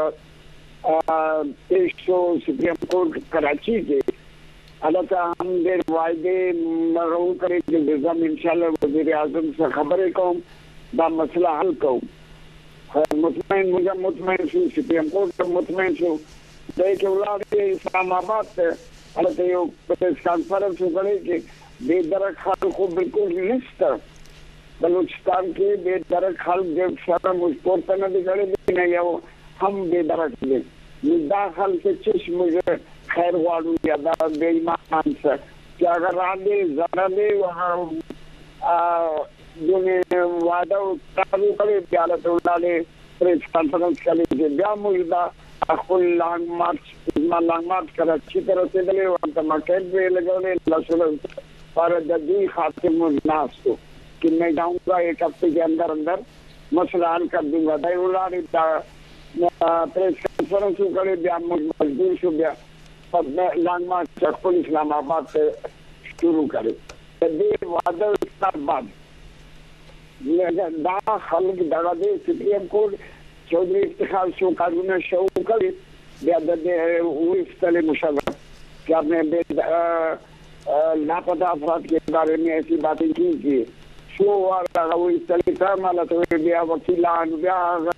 पेश शो सुप्रीम कोर्ट कराची के अलग हम देर वायदे मरू करे कि रिजम इंशाल्लाह वजीर आजम से खबर को दा मसला हल को मुतमईन मुझे मुतमईन शो सुप्रीम कोर्ट मुतमईन शो देखे उन्होंने इस्लामाबाद से अलग यो प्रेस कॉन्फ्रेंस करे कि बेदरक खाल को बिल्कुल लिस्ट बलूचिस्तान के बेदरक खाल जब सारा मुझपोर तक न दिखड़े नहीं है वो हम बेदरक ले दाखल से चिश मुझे खैर वालू या दा बेईमान से कि अगर आगे जरा दे वहाँ जो ने वादा चालू करे प्याला तो उन्होंने प्रेस कॉन्फ्रेंस करे कि क्या मुझदा अकुल लॉन्ग मार्च इतना लॉन्ग मार्च कर अच्छी तरह से दले वहाँ का मार्केट भी लगे उन्हें लसुल पर د दې खातिर مجناس کو कि मैं जाऊंगा एक हफ्ते के अंदर अंदर मसला हल कर दूंगा दाई उलाड़ी प्रेस कॉन्फ्रेंस करे बिया मजबूर शो बिया पर लांगमा चक्कोल इस्लामाबाद से शुरू करे दे वादल स्टार बाद दा खल्क दगा दे सुप्रीम कोर्ट चौधरी इफ्तिखार शो कानून शो करे बिया दे वो इफ्तले मुशर्रफ कि आपने लापता अफराद के बारे में ऐसी बातें की कि शो वाला वो इफ्तले था माला तो बिया वकीलान बिया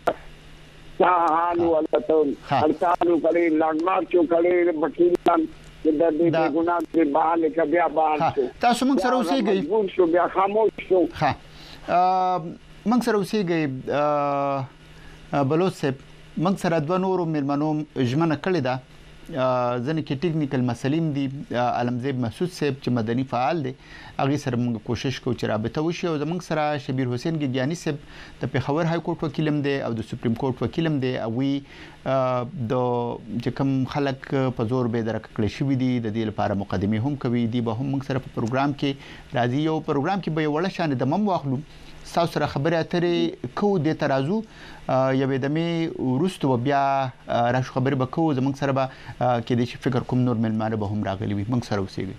हाल वाला तो हड़ताल करे लांगमार चो करे वकीलान د دې ګناه په بحال کې بیا بحال شو تاسو موږ سره اوسېږئ شو بیا خاموش شو ها موږ سره اوسېږئ بلوچ صاحب موږ سره دوه نورو مېلمنو ژمنه کړې ده ځنې کې ټیکنیکل مسلې دي علمزیب مسعود صاحب چې مدني فعال دی هغه سره موږ کوشش کوو چې رابطه وشي او زموږ سره شبیر حسین ګیانی صاحب د پیښور های کورټ وکیل هم دی او د سپریم کورټ وکیل هم دی او وی د چې کوم خلک په زور به درک کړی شوی دي د دې لپاره مقدمه هم کوي دی به هم موږ سره په پروګرام کې راځي یو پروګرام کې به وړه شان د مم واخلو تاسو سره خبرې اترې کو د ترازو یوې دمه ورستو بیا راشو خبرې بکو زموږ سره به کې د فکر کوم نور ملمانه به هم راغلي وي موږ سره اوسېږي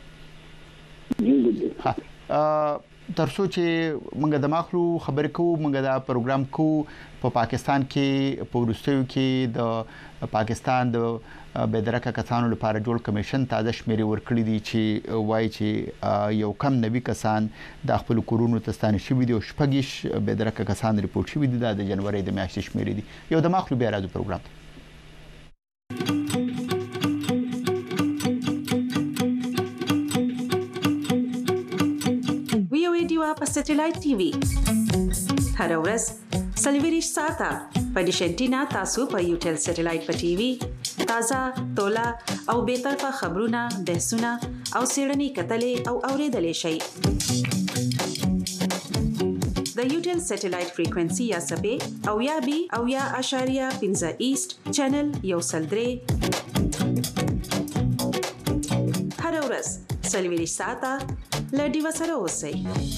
ها ترڅو چې موږ د ماخلو خبرې کوو موږ دا پروګرام کوو په پا پاکستان کې په ورستیو کې د پاکستان د بدرکه کسانو لپاره جوړ کمیشن تازه شمیرې ورکړې دي چې وایي چې یو کم نوي کسان د خپل کورونو تستانه شوي دي او شپږیش بدرکه کسان ریپورت شوي دي د جنوري د میاشتې شمیرې دي یو د ماخلو بیا راځو پروګرام وی او ډیوا په سټلایټ ټي وي هر ورځ سلویریش ساته په ډیشنټینا تاسو په یوټل سټلایټ په ټي وي تازه تولا او به طرفه خبرونه بحثونه او سیړنی کتلې او اوریدلې شي د یوټل سټلایټ فریکوئنسي یا سبې او یا بي او یا اشاریه پنځه ایست چینل یو سلدري هر ورځ سلویریش ساته لډي وسره اوسئ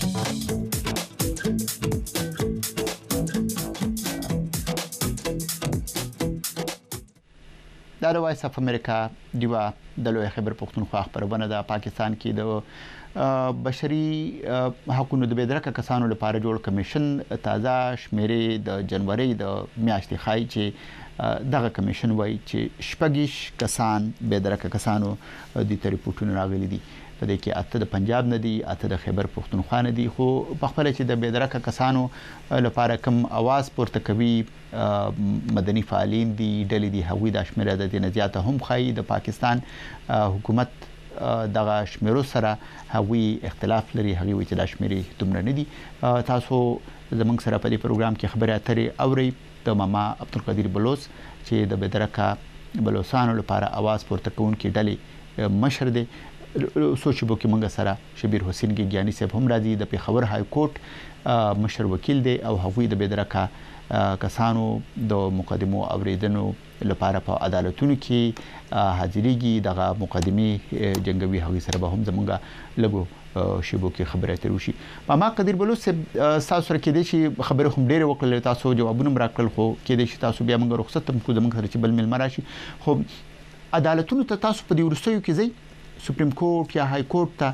دا د وایس اف امریکا دیوا د لوی خبر پښتونخوا خبرونه د پاکستان کې د بشري حقوقو د بدرکه کسانو لپاره جوړ کمیشن تازه شمیرې د جنوري د میاشتې خای چې دغه کمیشن وایي چې شپږیش کسان بدرکه کسانو د ریپورتونو راغلي دي په دې کې اته د پنجاب نه دي اته د خیبر پښتونخوا نه دي خو په خپل چې د بدرکه کسانو لپاره کوم आवाज پورته کوي مدني فعالین دي ډلې دي هغوی د شمیره د نزیاته هم خای د پاکستان حکومت دغه شمیرو سره هغوی اختلاف لري هغوی چې د شمیرې دومره نه دي تاسو زموږ سره په دې پروګرام کې خبرې اترې اورئ د ماما عبدالقدیر بلوچ چې د بدرکه بلوچستان لپاره आवाज پورته کوونکې ډلې مشر دی سوچ بو کې منګه سره شبیر حسین ګیانی صاحب هم راځي د پیښور های کورټ مشر وکیل دی او هغوی د بدرکه کسانو د مقدمو اوریدنو لپاره په عدالتونو کې حاضرېږي دغه مقدمي جنگوي هغوی سره به هم زمونږه لګو شیبو کې خبرې اترې وشي ماما قدیر بلوچ صاحب تاسو سره کېدای شي خبرې هم ډېرې وکړلې تاسو جوابونه هم راکړل خو کېدای شي تاسو بیا موږ رخصت هم کوو زموږ سره چې بل مېلمه راشي خو عدالتونو ته تاسو په دې وروستیو کې ځئ سپریم کورټ یا های کورټ ته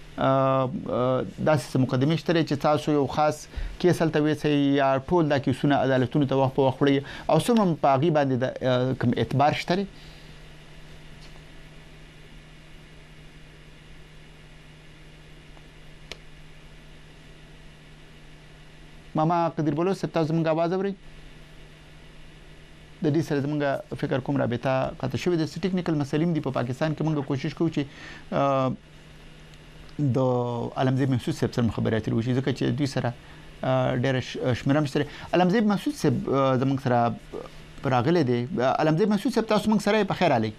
داسې مقدمه شته چې تاسو یو خاص کیس هلته ویسئ یا ټول دا کیسونه عدالتونو ته وخت په وخت وړي او څومره په هغې باندې د کوم اعتبار شته دی ماما قدیر بلوچ صاحب تاسو زموږ اواز اورئ د دې سره زموږ فکر کوم رابطه قطع شوې د ټیکنیکل مسلې دي په پاکستان کې موږ کوشش کوو چې د علمزیب مسعود صاحب سره خبرې اترې وشي ځکه چې دوی سره ډېر شمیره مشتري علمزیب مسعود صاحب زموږ سره راغلی دی علمزیب مسعود صاحب تاسو موږ سره په خیر علي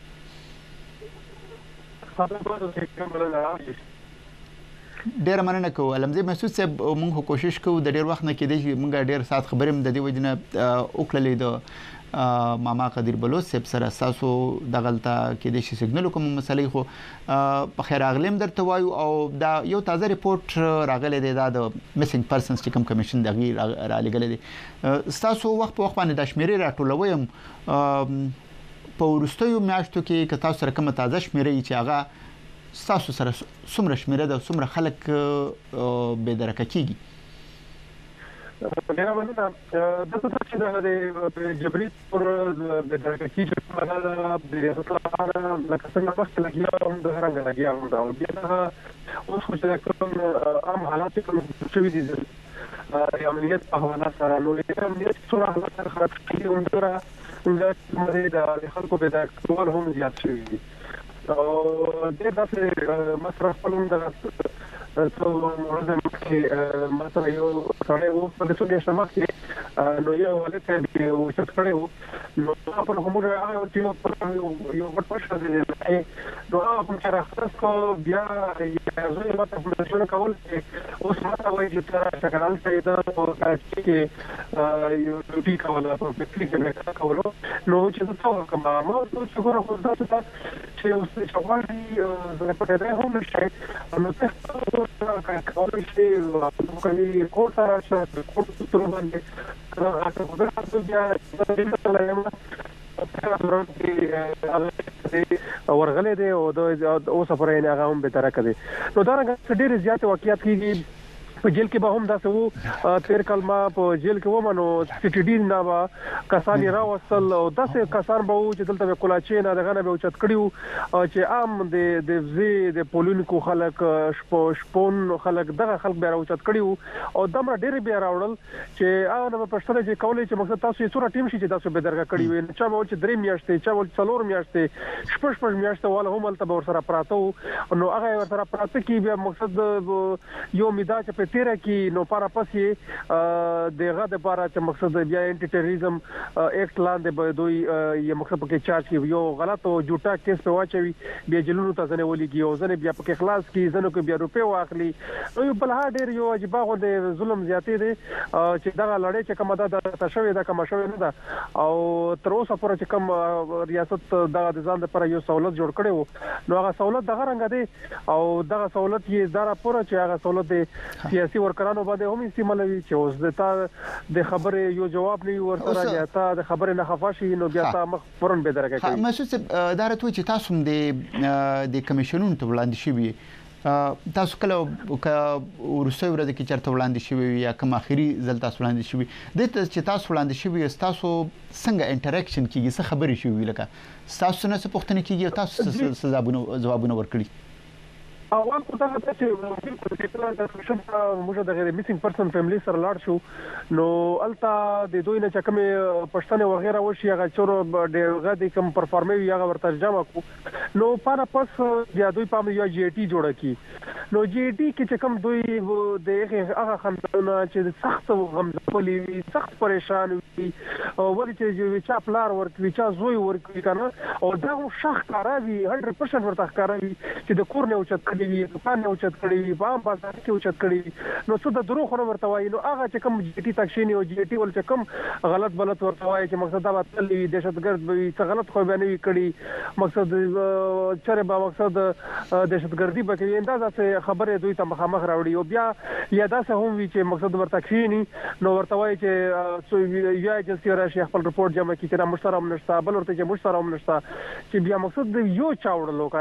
ډېر مننه کوو علمزیب مسعود صاحب موږ کوشش کوو د ډېر وخت نه کېدای شي موږ ډېر سات خبرې د دې وجه نه وکړلې د ماما قدیر بلوچ صاحب سره تاسو د غلطه کې د شي سیګنل کوم مسلې خو په خیر اغلم درته وایو او دا یو تازه ریپورت راغلی دی دا د میسنګ پرسنز چې کوم کمیشن د غیر را لګل دي تاسو وخت په وخت باندې د شمیرې راټولوم په ورستیو میاشتو کې که تاسو سره کوم تازه شمیرې چې هغه تاسو سره څومره شمیره د څومره خلک به درکه کیږي ډیره مننه د څه چې د جبري پر د درکې چې په د ریاست لپاره لکه څنګه وخت لګیا او د رنګ لګیا هم دا او بیا اوس خو چې کوم عام حالات کوم شوي دي د عملیات په حواله سره نو د عملیات سره حالات سره خراب شي او سره د خلکو په د کول هم زیات شوي دي او د داسې مصرف په لوم د څو ورځې کې مثلا یو سړی وو په دې څو ډېر مخکې نو یو ولته چې وشت کړی وو نو په کومه هغه چې یو وټ پښه دې نو هغه په راخص کو بیا یو ماته په څه کول چې اوس ماته وایي چې تر شکران ته دا په کاچ کې یو ډیوټي کوله په پکې کې کولو نو چې تاسو کوم ما څه کوو خو تاسو چې اوس چې وایي زه په دې هم نشي نو تاسو کولای شي کومې کوټه راشه کوټه تر باندې راځي په دغه څه بیا د لایم ورغلې دی او د اوس سفر یې هغه هم به تر کړي نو دا رنګ ډېر زیات واقعیت کیږي په جیل کې به هم داسې وو تیر کلمه په جیل کې ومنو سټی ډی نه با کسان راوصل او داسې کسان به وو چې دلته کولاچې نه دغه نه به چت کړیو چې عام د د وزي د پولونکو خلک شپو شپون خلک دغه خلک به راوچت کړیو او دمر ډېر به راوړل چې هغه نه پښتنه چې کولای چې مقصد تاسو یې څوره ټیم شي چې تاسو به درګه کړی وي چې مو چې درې میاشتې چې ول څلور میاشتې شپږ شپږ میاشتې ول هم تل ور سره پراته نو هغه ور سره پراته کې به مقصد یو میدا چې تیرا کې نو پارا پسې دغه د پارا چې مقصد بیا انټي ټیرریزم ایکټ لاندې به دوی یو مقصد پکې چارج کې یو غلط او جوټا کیس په واچوي بیا جلونو ته ځنه ولېږي او ځنه بیا پکې خلاص کې ځنه کې بیا روپې واخلي نو بل ها ډېر یو عجیب غو ظلم زیاتې دي چې دا لړۍ چې کومه ده تشوي دا کومه شوی نه ده او تر اوسه پورې چې کوم ریاست دا د ځان لپاره یو سہولت جوړ کړي وو نو هغه سہولت دغه رنګ دی او دغه سہولت یې دارا پوره چې هغه سہولت دی سیاسي ورکرانو باندې هم استعمالوي چې اوس د تا د خبرې یو جواب نه ورسره یا تا د خبرې نه خفاشي نو بیا تا مخ فورن به درګه کوي محسوس دا راته چې تاسو د د کمیشنونو ته وړاندې شوی تاسو کله ورسوي ورته کې چرته وړاندې شوی یا کوم اخیری ځل تاسو وړاندې شوی د چې تاسو وړاندې شوی تاسو څنګه انټریکشن کیږي څه خبرې شوی لکه تاسو نه څه پوښتنه کیږي تاسو څه ځوابونه ورکړي اول کو دا چې موږ په فیصله د کمیشن موږ د غیر میسنګ پرسن فیملی سره لاړ شو نو التا د دوی نه چکمه پښتنه وغیرہ وشي هغه چور دغه د کوم پرفارمي هغه ورته جمع کو نو پاره پس بیا دوی په یو جی ټی جوړه کی نو جی ټی کې چې کوم دوی د هغه خندونه چې سخت غمځپلې سخت پریشان وي او ولې چې چا پلار ورکوي چا زوی ورکوي کنه او دا شخ کاروي هندرد پرسنټ ورته کاروي چې د کور نه اوچت وی دکان نه اوچت کړی وی په بازار کې اوچت کړی نو څه د دروغ خبره ورته وایي نو هغه چې کوم جی ټی تکشینی او جی ټی ول چې کوم غلط غلط ورته وایي چې مقصد دا باطل وي دهشتګرد وي څه غلط خو بیان وی کړی مقصد چره با مقصد دهشتګردي بکوي اندازه څه خبره دوی ته مخامخ راوړي او بیا یا دا څه هم وی چې مقصد ورته تکشینی نو ورته وایي چې یا ایجنسی راشي خپل رپورت جمع کړي چې مشترم نشته بل ورته چې مشترم نشته چې بیا مقصد یو چاوړلو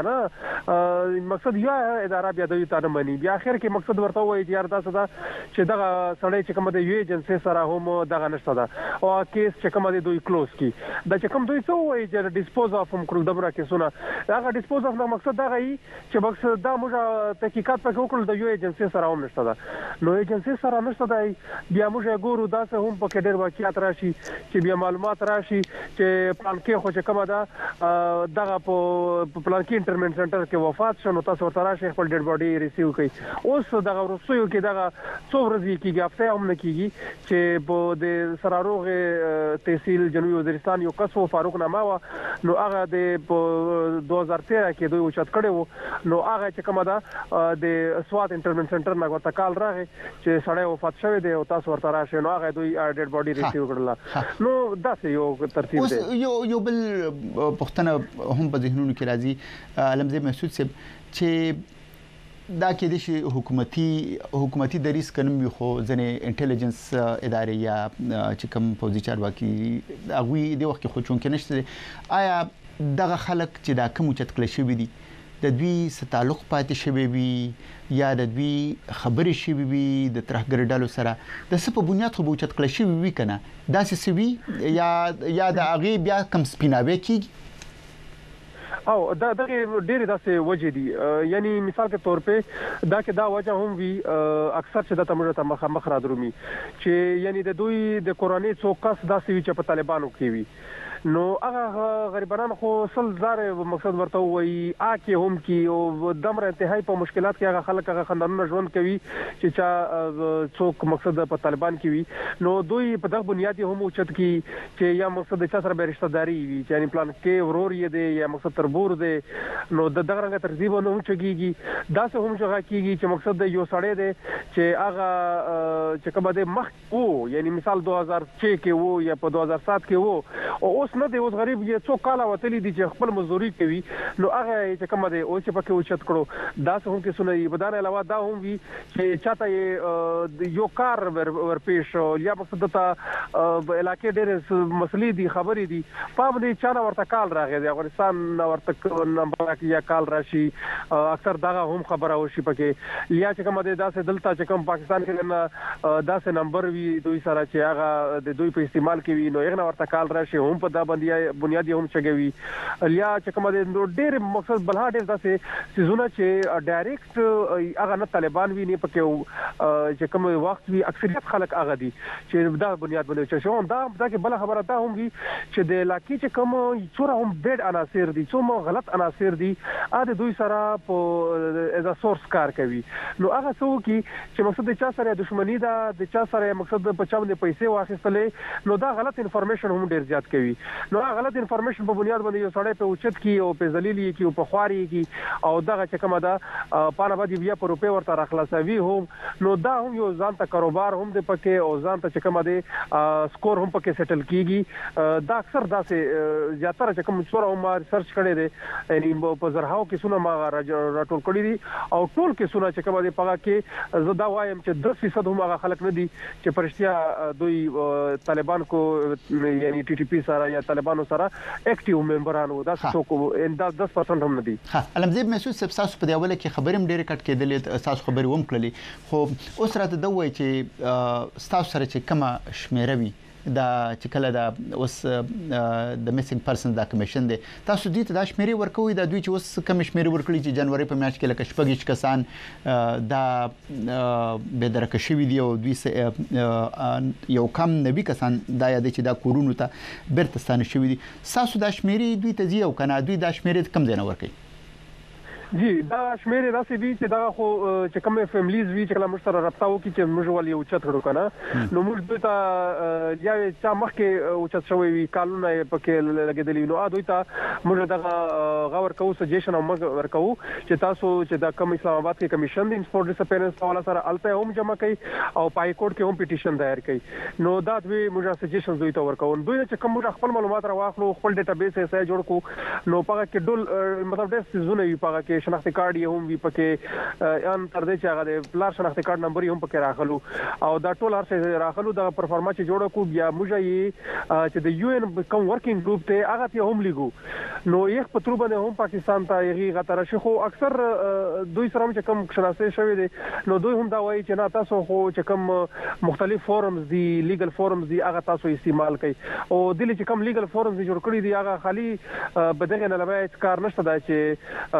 کنه مقصد یا اداره بیا دوی ته نه مني بیا اخر کې مقصد ورته وایي چې یار دا څه ده چې دغه سړی چې کوم د یو ایجنسی سره هم دغه نشته ده او کیس چې کوم د دوی کلوز کی دا چې کوم دوی څه وایي چې ډیسپوز اف هم کړو دبره کیسونه هغه ډیسپوز اف د مقصد دا غي چې مقصد دا موږ تحقیقات پکې وکړل د یو ایجنسی سره هم نشته ده نو ایجنسی سره نشته ده بیا موږ ګورو دا څه هم پکې ډېر واقعیت راشي چې بیا معلومات راشي چې پلان کې خو چې کوم ده دغه په پلان کې انټرمنټ سنټر کې وفات شونه تاسو ورته راشي خپل ډیډ باډي ریسیو کوي اوس دغه ورسوي کې دغه څو ورځې کېږي هفته هم نه کېږي چې په د سراروغ تحصیل جنوبي وزیرستان یو کس فاروق نامه وا نو هغه د دوه هزار تیرہ کې دوی اوچت کړي وو نو هغه چې کومه ده د سوات انټرمنټ سنټر نه ورته کال راغی چې سړی وفات شوی دی او تاسو ورته راشئ نو هغه دوی ډیډ باډي ریسیو کړل نو داسې یو ترتیب دی اوس یو یو بل پښتنه هم په ذهنونو کې راځي علمزی مسعود صاحب چې دا کې د شي حکومتي حکومتي دریس کنم وي خو ځنې انټيليجنس ادارې یا چې کوم پوزي چارواکي هغه د وخت خو چون کې نشته آیا دغه خلک چې دا کوم چت کله شي دي د دوی سره تعلق پاتې شوی وي یا د دوی خبرې شوی وي د ترهګر ډلو سره د څه په بنیاد خو بوچت کله شوی وي کنه دا څه سوي یا یا د هغه بیا کم سپیناوي کیږي او دا دغه ډېر داسې وجې دي یعنی مثال کے طور په دا کې دا وجه هم وی اکثر چې د تمره ته مخ مخ را درومي چې یعنی د دوی د قرآني څوکس داسې وی چې په طالبانو کې وی نو هغه غریبانو خو سل زار مقصد ورته وایي اکه هم کې او دمر انتهایی په مشکلات کې هغه خلک هغه خندانونه ژوند کوي چې چا څوک مقصد په طالبان کې وي نو دوی په دغه بنیاد هم اوچت کی چې یا مقصد د چا سره به رشتہ داری وي چې یعنی پلان کې ورور یې دی یا مقصد تربور دی نو د دغه رنګ ترتیب نه هم چګيږي دا څه هم څنګه کیږي چې مقصد د یو سړی دی چې هغه چې کومه د مخ وو یعنی مثال دوه هزار چھ کې وو یا په دوه هزار سات کې وو او اوس نه دی اوس غریب یې څو کاله وتلی دي چې خپل مزدوري کوي نو هغه چې کومه دی او چې پکې اوچت کړو دا څه هم کې سنوي بدانه علاوه دا هم وی چې چاته یو کار ورپېښ یا مقصد ته علاقې ډېر مسلې دي خبرې دي په دې چانه ورته کال راغی د افغانستان ورته نمبر یا کال راشي اکثر دغه هم خبره وشي پکې یا چې کومه دی داسې دلته چې کوم پاکستان کې نه داسې نمبر وی دوی سره چې هغه د دوی په استعمال کې وي نو یې نه ورته کال راشي هم په دا بنیادی هم چګوي لیا چې کومه د ډېر مقصد بلها ډېر داسې سيزونه چې ډایرکټ هغه نه طالبان وی نه پکې چې کوم وخت وی اکثریت خلک هغه دي چې دا بنیاد باندې چې شو دا دا کې بل خبره ده هم چې د علاقې چې کوم څوره هم بیډ عناصر دي څوم غلط عناصر دي اته دوی سره په از ا سورس کار کوي نو هغه څو کې چې مقصد د چا سره دښمنی ده د چا سره مقصد په چا باندې پیسې واخیستلې نو دا غلط انفارمیشن هم ډېر زیات کوي نو هغه غلط انفارمیشن په بنیاد باندې یو سړی په اوچت کی او په ذلیلی کی او په خواري کی او دغه چې کومه ده پانه باندې بیا په روپې ورته راخلاصوي هم نو دا هم یو ځان ته کاروبار هم د پکې او ځان ته چې کومه ده سکور هم پکې سیټل کیږي دا اکثر داسې زیاتره چې کوم څوره هم ریسرچ کړي دي یعنی په زرهاو کې سونه ما راټول کړي دي او ټول کې سونه چې کومه ده پغه کې زه دا وایم چې دس فیصد هم هغه خلک نه دي چې پرشتیا دوی طالبان کو یعنی ټي ټي پی سره یا طالبانو سره اکټیو ممبرانو دا څوک دا دس پرسنټ هم نه دي ها علمزی مسعود صاحب تاسو په دی اوله کې خبرم ډېر کټ کېدلې تاسو خبرې ووم کړلې خو اوس راته دا وایي چې تاسو سره چې کومه شمیره وي دا چې کله دا اوس د میسینګ پرسن دا کمیشن دی تاسو دې ته دا شمیرې ورکوي دا دوی چې اوس کوم شمیرې ورکړي چې جنوري په میاشت کې لکه شپږ کسان دا به درکه شوی دی او دوی یو کم نبی کسان دا یاد چې دا کورونو ته بیرته ستانه شوی دي تاسو دا شمیرې دوی ته ځي او کنه دوی دا شمیرې کم ځای نه ورکوي جی دا شمیرې راسي دي چې دا خو چې کوم فیملیز وی چې کله موږ سره رابطه وکړي چې موږ ولې اوچت کړو کنه نو موږ دوی ته یا چې مخکې اوچت شوی وی قانون پکې لګیدلی نو دوی ته موږ دغه غور کوو سجیشن او موږ ورکو چې تاسو چې دا کوم اسلام آباد کې کمیشن د انسپورټ ډیسپیرنس حواله سره الته هم جمع کړي او پای کورټ کې هم پټیشن دایر کړي نو دا دوی موږ سجیشن دوی ته ورکو دوی چې کوم موږ خپل معلومات راواخلو خپل ډیټابیس یې جوړ کو نو پغه کې ډول مطلب ډېر سيزونه وی پغه کې شناختی کارت یې هم وی پکې ان تر دې چې هغه د پلار شناختی کارت نمبر یې هم پکې راخلو او دا ټول هر څه راخلو د پرفارما چې جوړ کو بیا موږ یې چې د یو ان کوم ورکینګ ګروپ ته هغه ته هم لګو نو یو په تر باندې هم پاکستان ته یې غتر شي خو اکثر دوی سره چې کوم شناختی شوی دي نو دوی هم دا وایي چې نه تاسو خو چې کوم مختلف فورمز دي لیګل فورمز دي هغه تاسو استعمال کوي او دلی چې کوم لیګل فورمز جوړ کړی دي هغه خالي بدغه نه لوي کار نشته دا چې هغه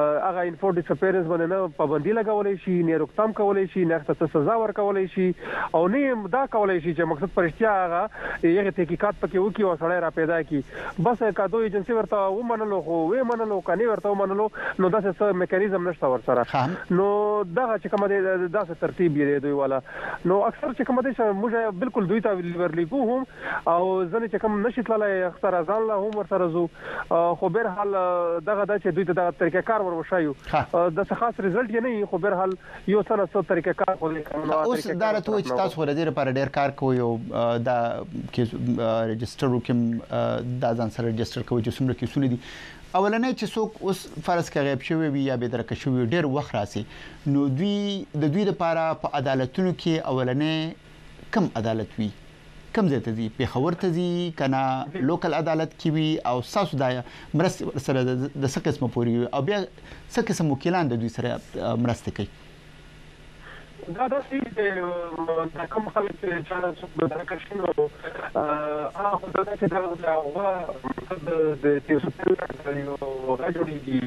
انفورټ ډیسپیرنس باندې نه پابندي لګولای شي نه روکتام کولای شي نه څه سزا ورکولای شي او نه دا کولای شي چې مقصد پرشتیا هغه یغه تحقیقات پکې وکي او سړی را پیدا کی بس کادو ایجنسی ورته و منلو خو و منلو کني ورته منلو نو دا څه میکانیزم نشته ور سره نو دا چې کوم دا څه ترتیب یې دوی والا نو اکثر چې کوم دي موږ بالکل دوی ته ورلیکو هم او ځنه چې کوم نشي تللای اختر ځان له هم ور سره زو خو بهر حال دغه د چې دوی ته د طریقې کار ور وشایو د څه خاص رزلټ یې نه خو بهر حال یو سره څه طریقې کار کوي اوس دا راته چې تاسو ور دې لپاره ډیر کار کوي او دا کې ريجستر وکم دا ځان سره ريجستر کوي چې څومره کې سولې دي اولنې چې څوک اوس فرض کې غیب شوی وي یا به درک شوی ډیر وخت راسي نو دوی د دوی لپاره په عدالتونو کې اولنې کم عدالت وي کم ځای ته ځي پیښور ته ځي کنه لوکل عدالت کې وي او ساسو د مرسته سره د څه قسمه پوري او بیا څه قسم وکیلان د دوی سره مرسته کوي دا د سې د کوم خلک چې چا څه د کښینو هغه د دې د هغه د تاسو په یو راځي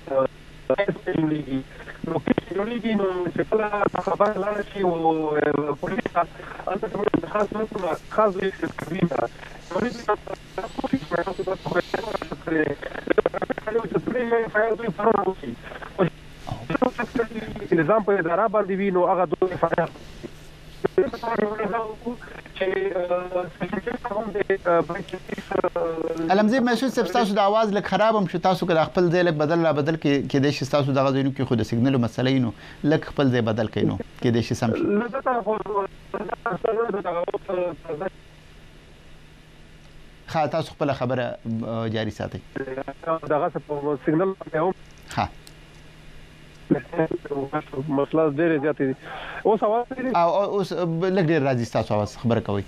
دی نو کې جوړیږي نو چې کله خبر لاړ شي او پولیس انت کوم خاص نو خاص دې کوي دا نو دې تاسو په څه په څه په نظام په اداره باندې وی نو هغه دوه فرق علمزی محسوس صاحب تاسو د आवाज لک خراب هم شو تاسو کله خپل ځای لک بدل را بدل کې کې د شي تاسو دغه ځینو کې خو د سیګنل مسلې نو لک خپل ځای بدل کینو کې د شي سم خا تاسو خپل خبره جاری ساتي دغه په سیګنل ها مسله ډېر زیات دي اوس اواز او اوس لګ ډېر راځي تاسو اواز خبره کوي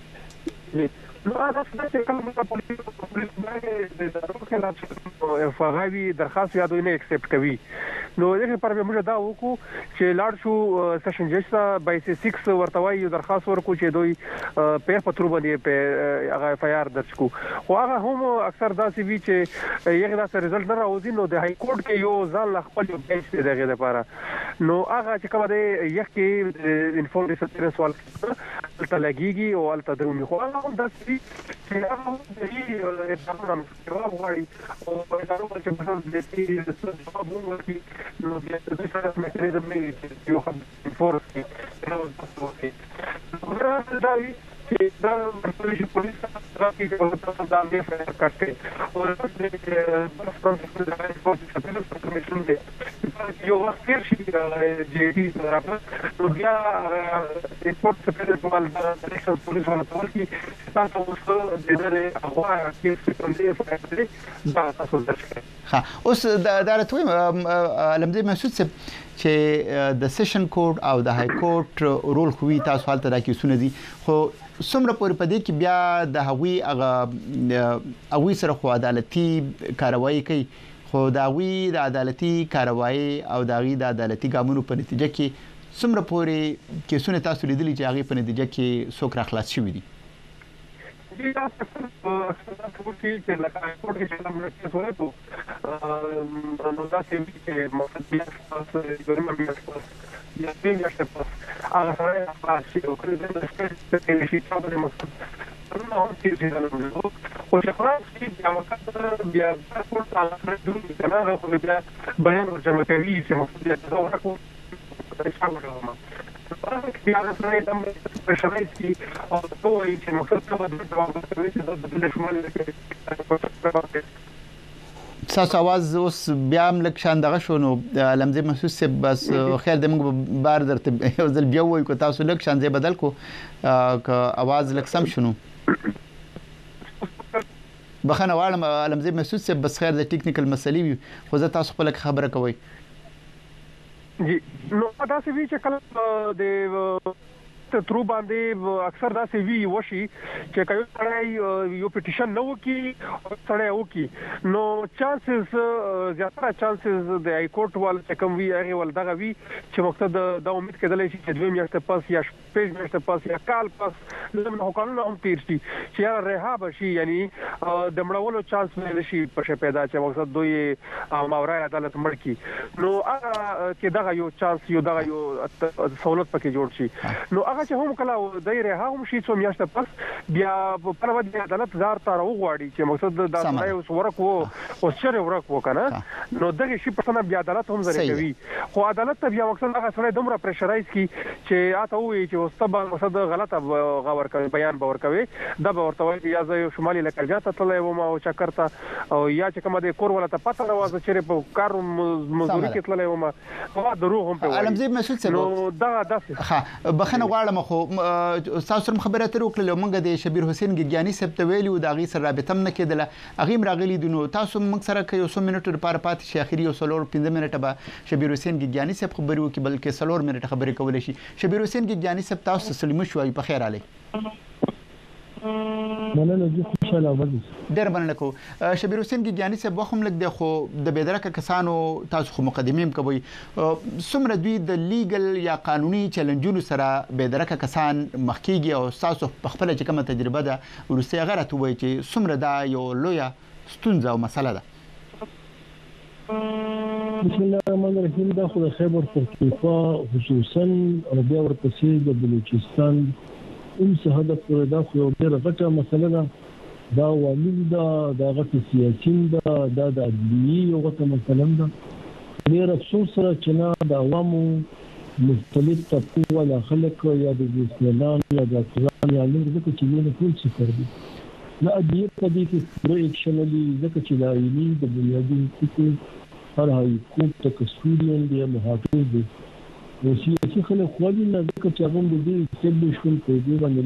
نو هغه څه چې کوم پولیس پولیس باندې د دروغ فغاوي درخواست یادوي نه ایکسپټ کوي نو دغه پر موږ دا وکړو چې لاړ شو سیشن جج ته بای سي سکس ورتوي یو درخواست ورکو چې دوی په پترو باندې په هغه اف آی آر درج کو خو هغه هم اکثر داسې وی چې یغه داسې رزلټ نه راوځي نو د های کورټ کې یو ځان خپل یو بیس دغه لپاره نو هغه چې کوم دی یک کې انفورټ ډیسپیرنس وال ته لګيږي او الته درونی خو هغه هم داسې چې هغه د دې ادارو جواب غواړي او ادارو چې په دې کې د جواب ووري نو بیا د دې سره میکانیزم نه چې یو خبر فورس کې نو تاسو کې نو دا وی چې دا پولیس پولیس راځي چې تاسو دا نه فکر کړئ او د بس کنټرول د فورس سپیشل کمیشن دی یو وخت کې چې جی ډي راځي نو بیا ریپورت سپیشل په ول د سیکشن پولیس ورته کې تاسو اوس د دې هغه کې څه کوم دی په دا تاسو درشکه ها اوس دا راته علمزی محسوس چې د سیشن کورټ او د های کورټ رول خو تاسو حالت را کې سونه دي خو څومره پورې پدې کې بیا د هغوی هغه هغوی سره خو عدالتي کاروایی کوي خو د هغوی د عدالتي کاروایی او د هغوی د عدالتي ګامونو په نتیجه کې څومره پورې کیسونه تاسو لیدلي چې هغوی په نتیجه کې څوک راخلاص شوي دي دا څه چې لکه کوټ کې چې موږ څه وایو نو دا چې مقصد بیا تاسو ګورم بیا یا بیا تاسو هغه سره تاسو یو کړی د څه چې تاسو مقصد نو چې چې نو او چې خلاص چې بیا مقصد بیا تاسو تاسو دوی کنه خو بیا بیان ورته کوي چې مقصد بیا تاسو ورکو څنګه بیا سره د پرشمایسي او دوی چې مقصد څه د دوه چې د دې شمال تاسو आवाज اوس بیا هم لک شان دغه شو نو علمزی محسوس سه بس خیر د موږ بار درته یو ځل بیا وای کو تاسو لک شان زی بدل کو ک आवाज لک سم شنو بخنه واړم علمزی محسوس سه بس خیر د ټیکنیکل مسلې خو زه تاسو خپل خبره کوي جی نو دا څه وی چې کله د ته ترو باندې اکثر دا سی وی وشي چې کایو سره یو پټیشن نو کی او سره او کی نو چانسز زیاتره چانسز د های کورټ ول چې کوم وی هغه ول دغه وی چې مقصد دا امید کېدلی شي چې دوی میاشتې پس یا پیج میشته پس یا کال پس لمن قانون هم تیر شي چې یا رها بشي یعنی د مړولو چانس نه شي په پیدا چې مقصد دوی ماورای عدالت مړ کی نو هغه کې دغه یو چانس یو دغه یو سہولت پکې جوړ شي نو هغه چې هم کله د رها هم شي څو میاشته پس بیا په ود عدالت دار ته راوغواړي چې مقصد د داسې اوس ورکو او شر ورکو کنه نو دغه شي په سم بیا عدالت هم زری کوي خو عدالت ته بیا مقصد هغه سره دومره پریشرایز کی چې اته وی چې واستبا مقصد غلطه غور کوي بیان باور کوي دا به ورته وایي یا زه شمالي لکرجات ته تللی وم او چکرته او یا چې کومه د کور ولا ته پته راوځه چې په کار مزدوري کې تللی وم او د روح هم په علمزی مسعود صاحب نو دا داسې ها بخنه غواړم خو تاسو سره خبره تر وکړه مونږ د شبیر حسین ګیانی صاحب ته ویلو دا غي سره رابطه نه کېدله اغه راغلی دنو تاسو موږ سره کې یو څو منټو لپاره پاتې شي اخري یو سلور پنځه منټه به شبیر حسین ګیانی صاحب خبري وکړي بلکې سلور منټه خبري کولای شي شبیر حسین ګیانی صاحب تاسو سلیم شوي په خیر علي مننه جی خوشاله وځي ډېر مننه کو شبیر حسین ګیانی صاحب وخم لګ د خو د بيدرکه کسانو تاسو خو مقدمیم کوي سمره دوی د لیګل یا قانوني چیلنجونو سره بيدرکه کسان مخکیږي او تاسو په خپل چې کومه تجربه ده ورسته غره ته وایي چې سمره دا یو لویه ستونزه او مسله ده بسم الله الرحمن الرحیم دا خو د خیبر پختونخوا خصوصا او بیا ورپسې د بلوچستان اوم څه هدف پر دا خو ډیره غټه مسله ده دا عوامل ده دا غټه سیاسي ده دا د عدلیې یو غټه مسله ده ډیر افسوس سره چې نه د عوامو مختلف طبقو ولا خلک یا د بسملان یا د افغان یا نور ځکه چې نه ټول څه کوي لا عدلیې په دې کې پوره اکشنالي ځکه چې د عیني د بنیادي حقوقو هر هاي کوم تکسورین دی محافظ دی نو سیاسي خلک خولي نه ځکه چې هغه د دې استبلیشمنت په دې باندې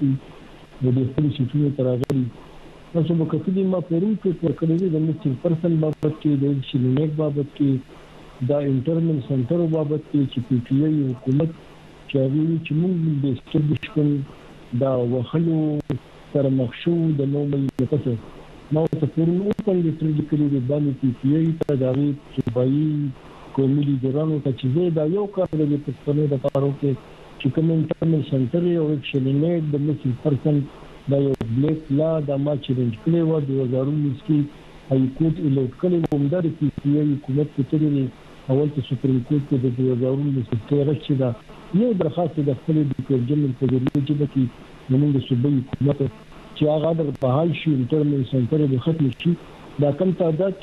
لاسفي د دې خپل شتونو تراغلي تاسو به کتلی ما پرون کې پر کړی د مسلم پرسن بابت کې د شینیک بابت کې دا انټرنل سنټر بابت کې چې پی ټی آی حکومت چې هغه چې موږ د استبلیشمنت دا وخلو سره مخشو د نومل لپاره نو ته پرون په دې ترې کې د باندې پی ټی آی ته د غریب صوبایي کومې لیدرانو ته چې دا یو کار د پښتنو د کارو کې چې کوم انټرنل سنټر او شینیک د مسلم پرسن دا یو بلیک لا د ما چیلنج کړی و د وزارت مسکی هاي کورټ الوت کړی و مدار پی ټی آی حکومت ته ترې اول ته سپریم کورټ کې د وزارت مسکی راشي دا یو درخواست د خپل د جنرال په ذریعہ چې د موږ د صوبې حکومت چې هغه د بحال شي انټرنل سنټر د ختم شي دا کم تعداد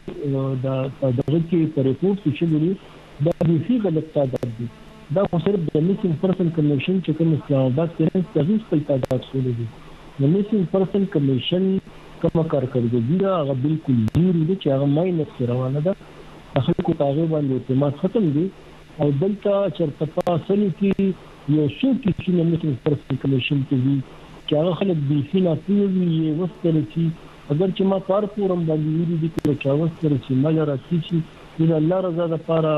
چې دا دغه کې پر ریپورت کې شوی دا د فی غلط تعداد دي دا خو صرف د میسینګ پرسن کمیشن چې کوم اسلام آباد کې تغییر په تعداد شوی دي د میسینګ پرسن کمیشن کوم کارکړګي دا هغه بالکل زیرو دي چې هغه ماینس روانه ده خلکو تاغه باندې اعتماد ختم دي او دلته چرته پاسل کې یو څو کې چې میسینګ پرسن کمیشن کې چې هغه خلک د فینا پیوي یې وستل چې اگر چې ما پار پورم باندې ویری دي چې چا وستل چې مال راځي چې د الله رضا لپاره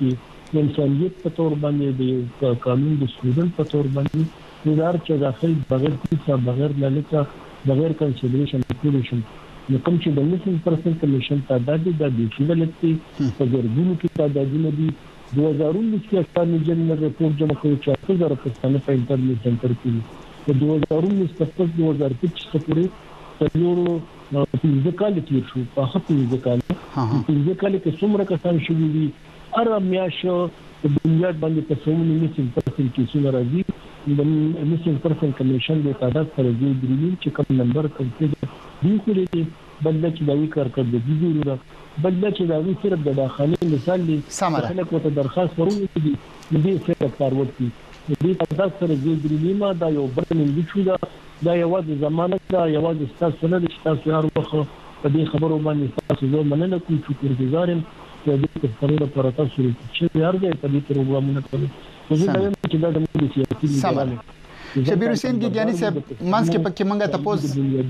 چې انسانیت په تور باندې د قانون د سودن په تور باندې ادار چې داخل بغیر څه بغیر لالچا بغیر کنسیډریشن کولیشن نو کوم چې د میسینګ پرسن کمیشن تعداد د دې فیلټي په ګرځونو کې تعدادونه دي دوه هزار اوولس کې افغان جنرال رپورټ جمع کړی چې څو زره پښتانه په انټرنیټ سنټر کې په دوه هزار اوولس تر دوه هزار پنځه پورې تلورو پنځه کال تیر شو په هغه پنځه کال پنځه کال کې څومره کسان شوي دي ار میاشو د دنیا باندې په څومره میسینګ پرسن کې څومره راځي د میسینګ پرسن کمیشن د تعداد سره دی درې چې کوم نمبر کوي دی خو دې بل چې دا وی کار کوي د دې وروه بل چې دا وی صرف د داخلي مثال دی خلک وته درخواست ورولې دي دې څه فارورډ کی دې تعداد سره دی درې ما دا یو بل نه شو دا دا یوازې زمانه دا یوازې تاسو نه د تاسو یار وخه په دې خبرو باندې تاسو زه مننه کوم چې ګرځارم چې دې په خبرو لپاره تاسو چې یار دې په دې پروګرامونه کوي زه دا یم چې دا د موږ سیاسي شبیر حسین ګیانی صاحب مانس کې پکې منګه تاسو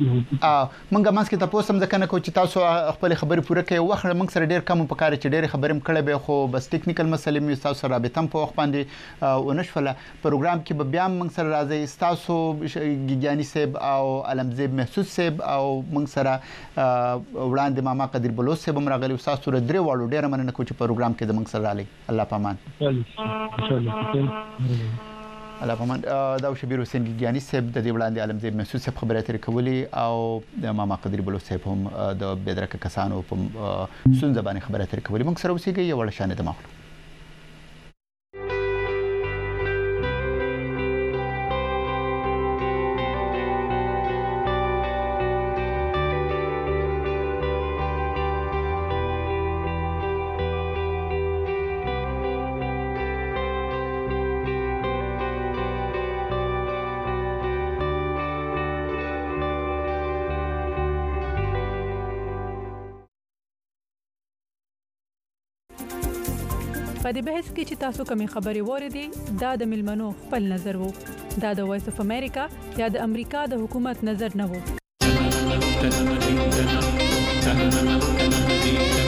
ا منګه مانس کې تاسو سم ځکه نه کو چې تاسو خپل خبرې پوره کوي وخت منګ سره ډیر کم په کار چې ډیر خبرې مکړې به خو بس ټیکنیکل مسلې مې تاسو سره رابطه په وخت باندې او نشفله پروګرام کې به بیا منګ سره راځي تاسو ګیانی صاحب او علمزیب محسوس صاحب او منګ سره وړاندې ماما قدیر بلوچ صاحب هم راغلي تاسو سره درې واړو ډیر مننه کو چې پروګرام کې د منګ سره رالي الله پامان الله پامان دا شبیر حسین ګیانی صاحب د دې وړاندې عالمزی محسوس صاحب خبرې ترې کولې او د ماما قدر بلو صاحب هم د بدرک کسانو په سن زبانه خبرې ترې کولې موږ سره اوسېږي یو وړ شانه د ماخلو په دې بحث کې چې تاسو کومې خبرې واورېدې دا د ملمنو خپل نظر وو دا د وایس اف امریکا یا د امریکا د حکومت نظر نه وو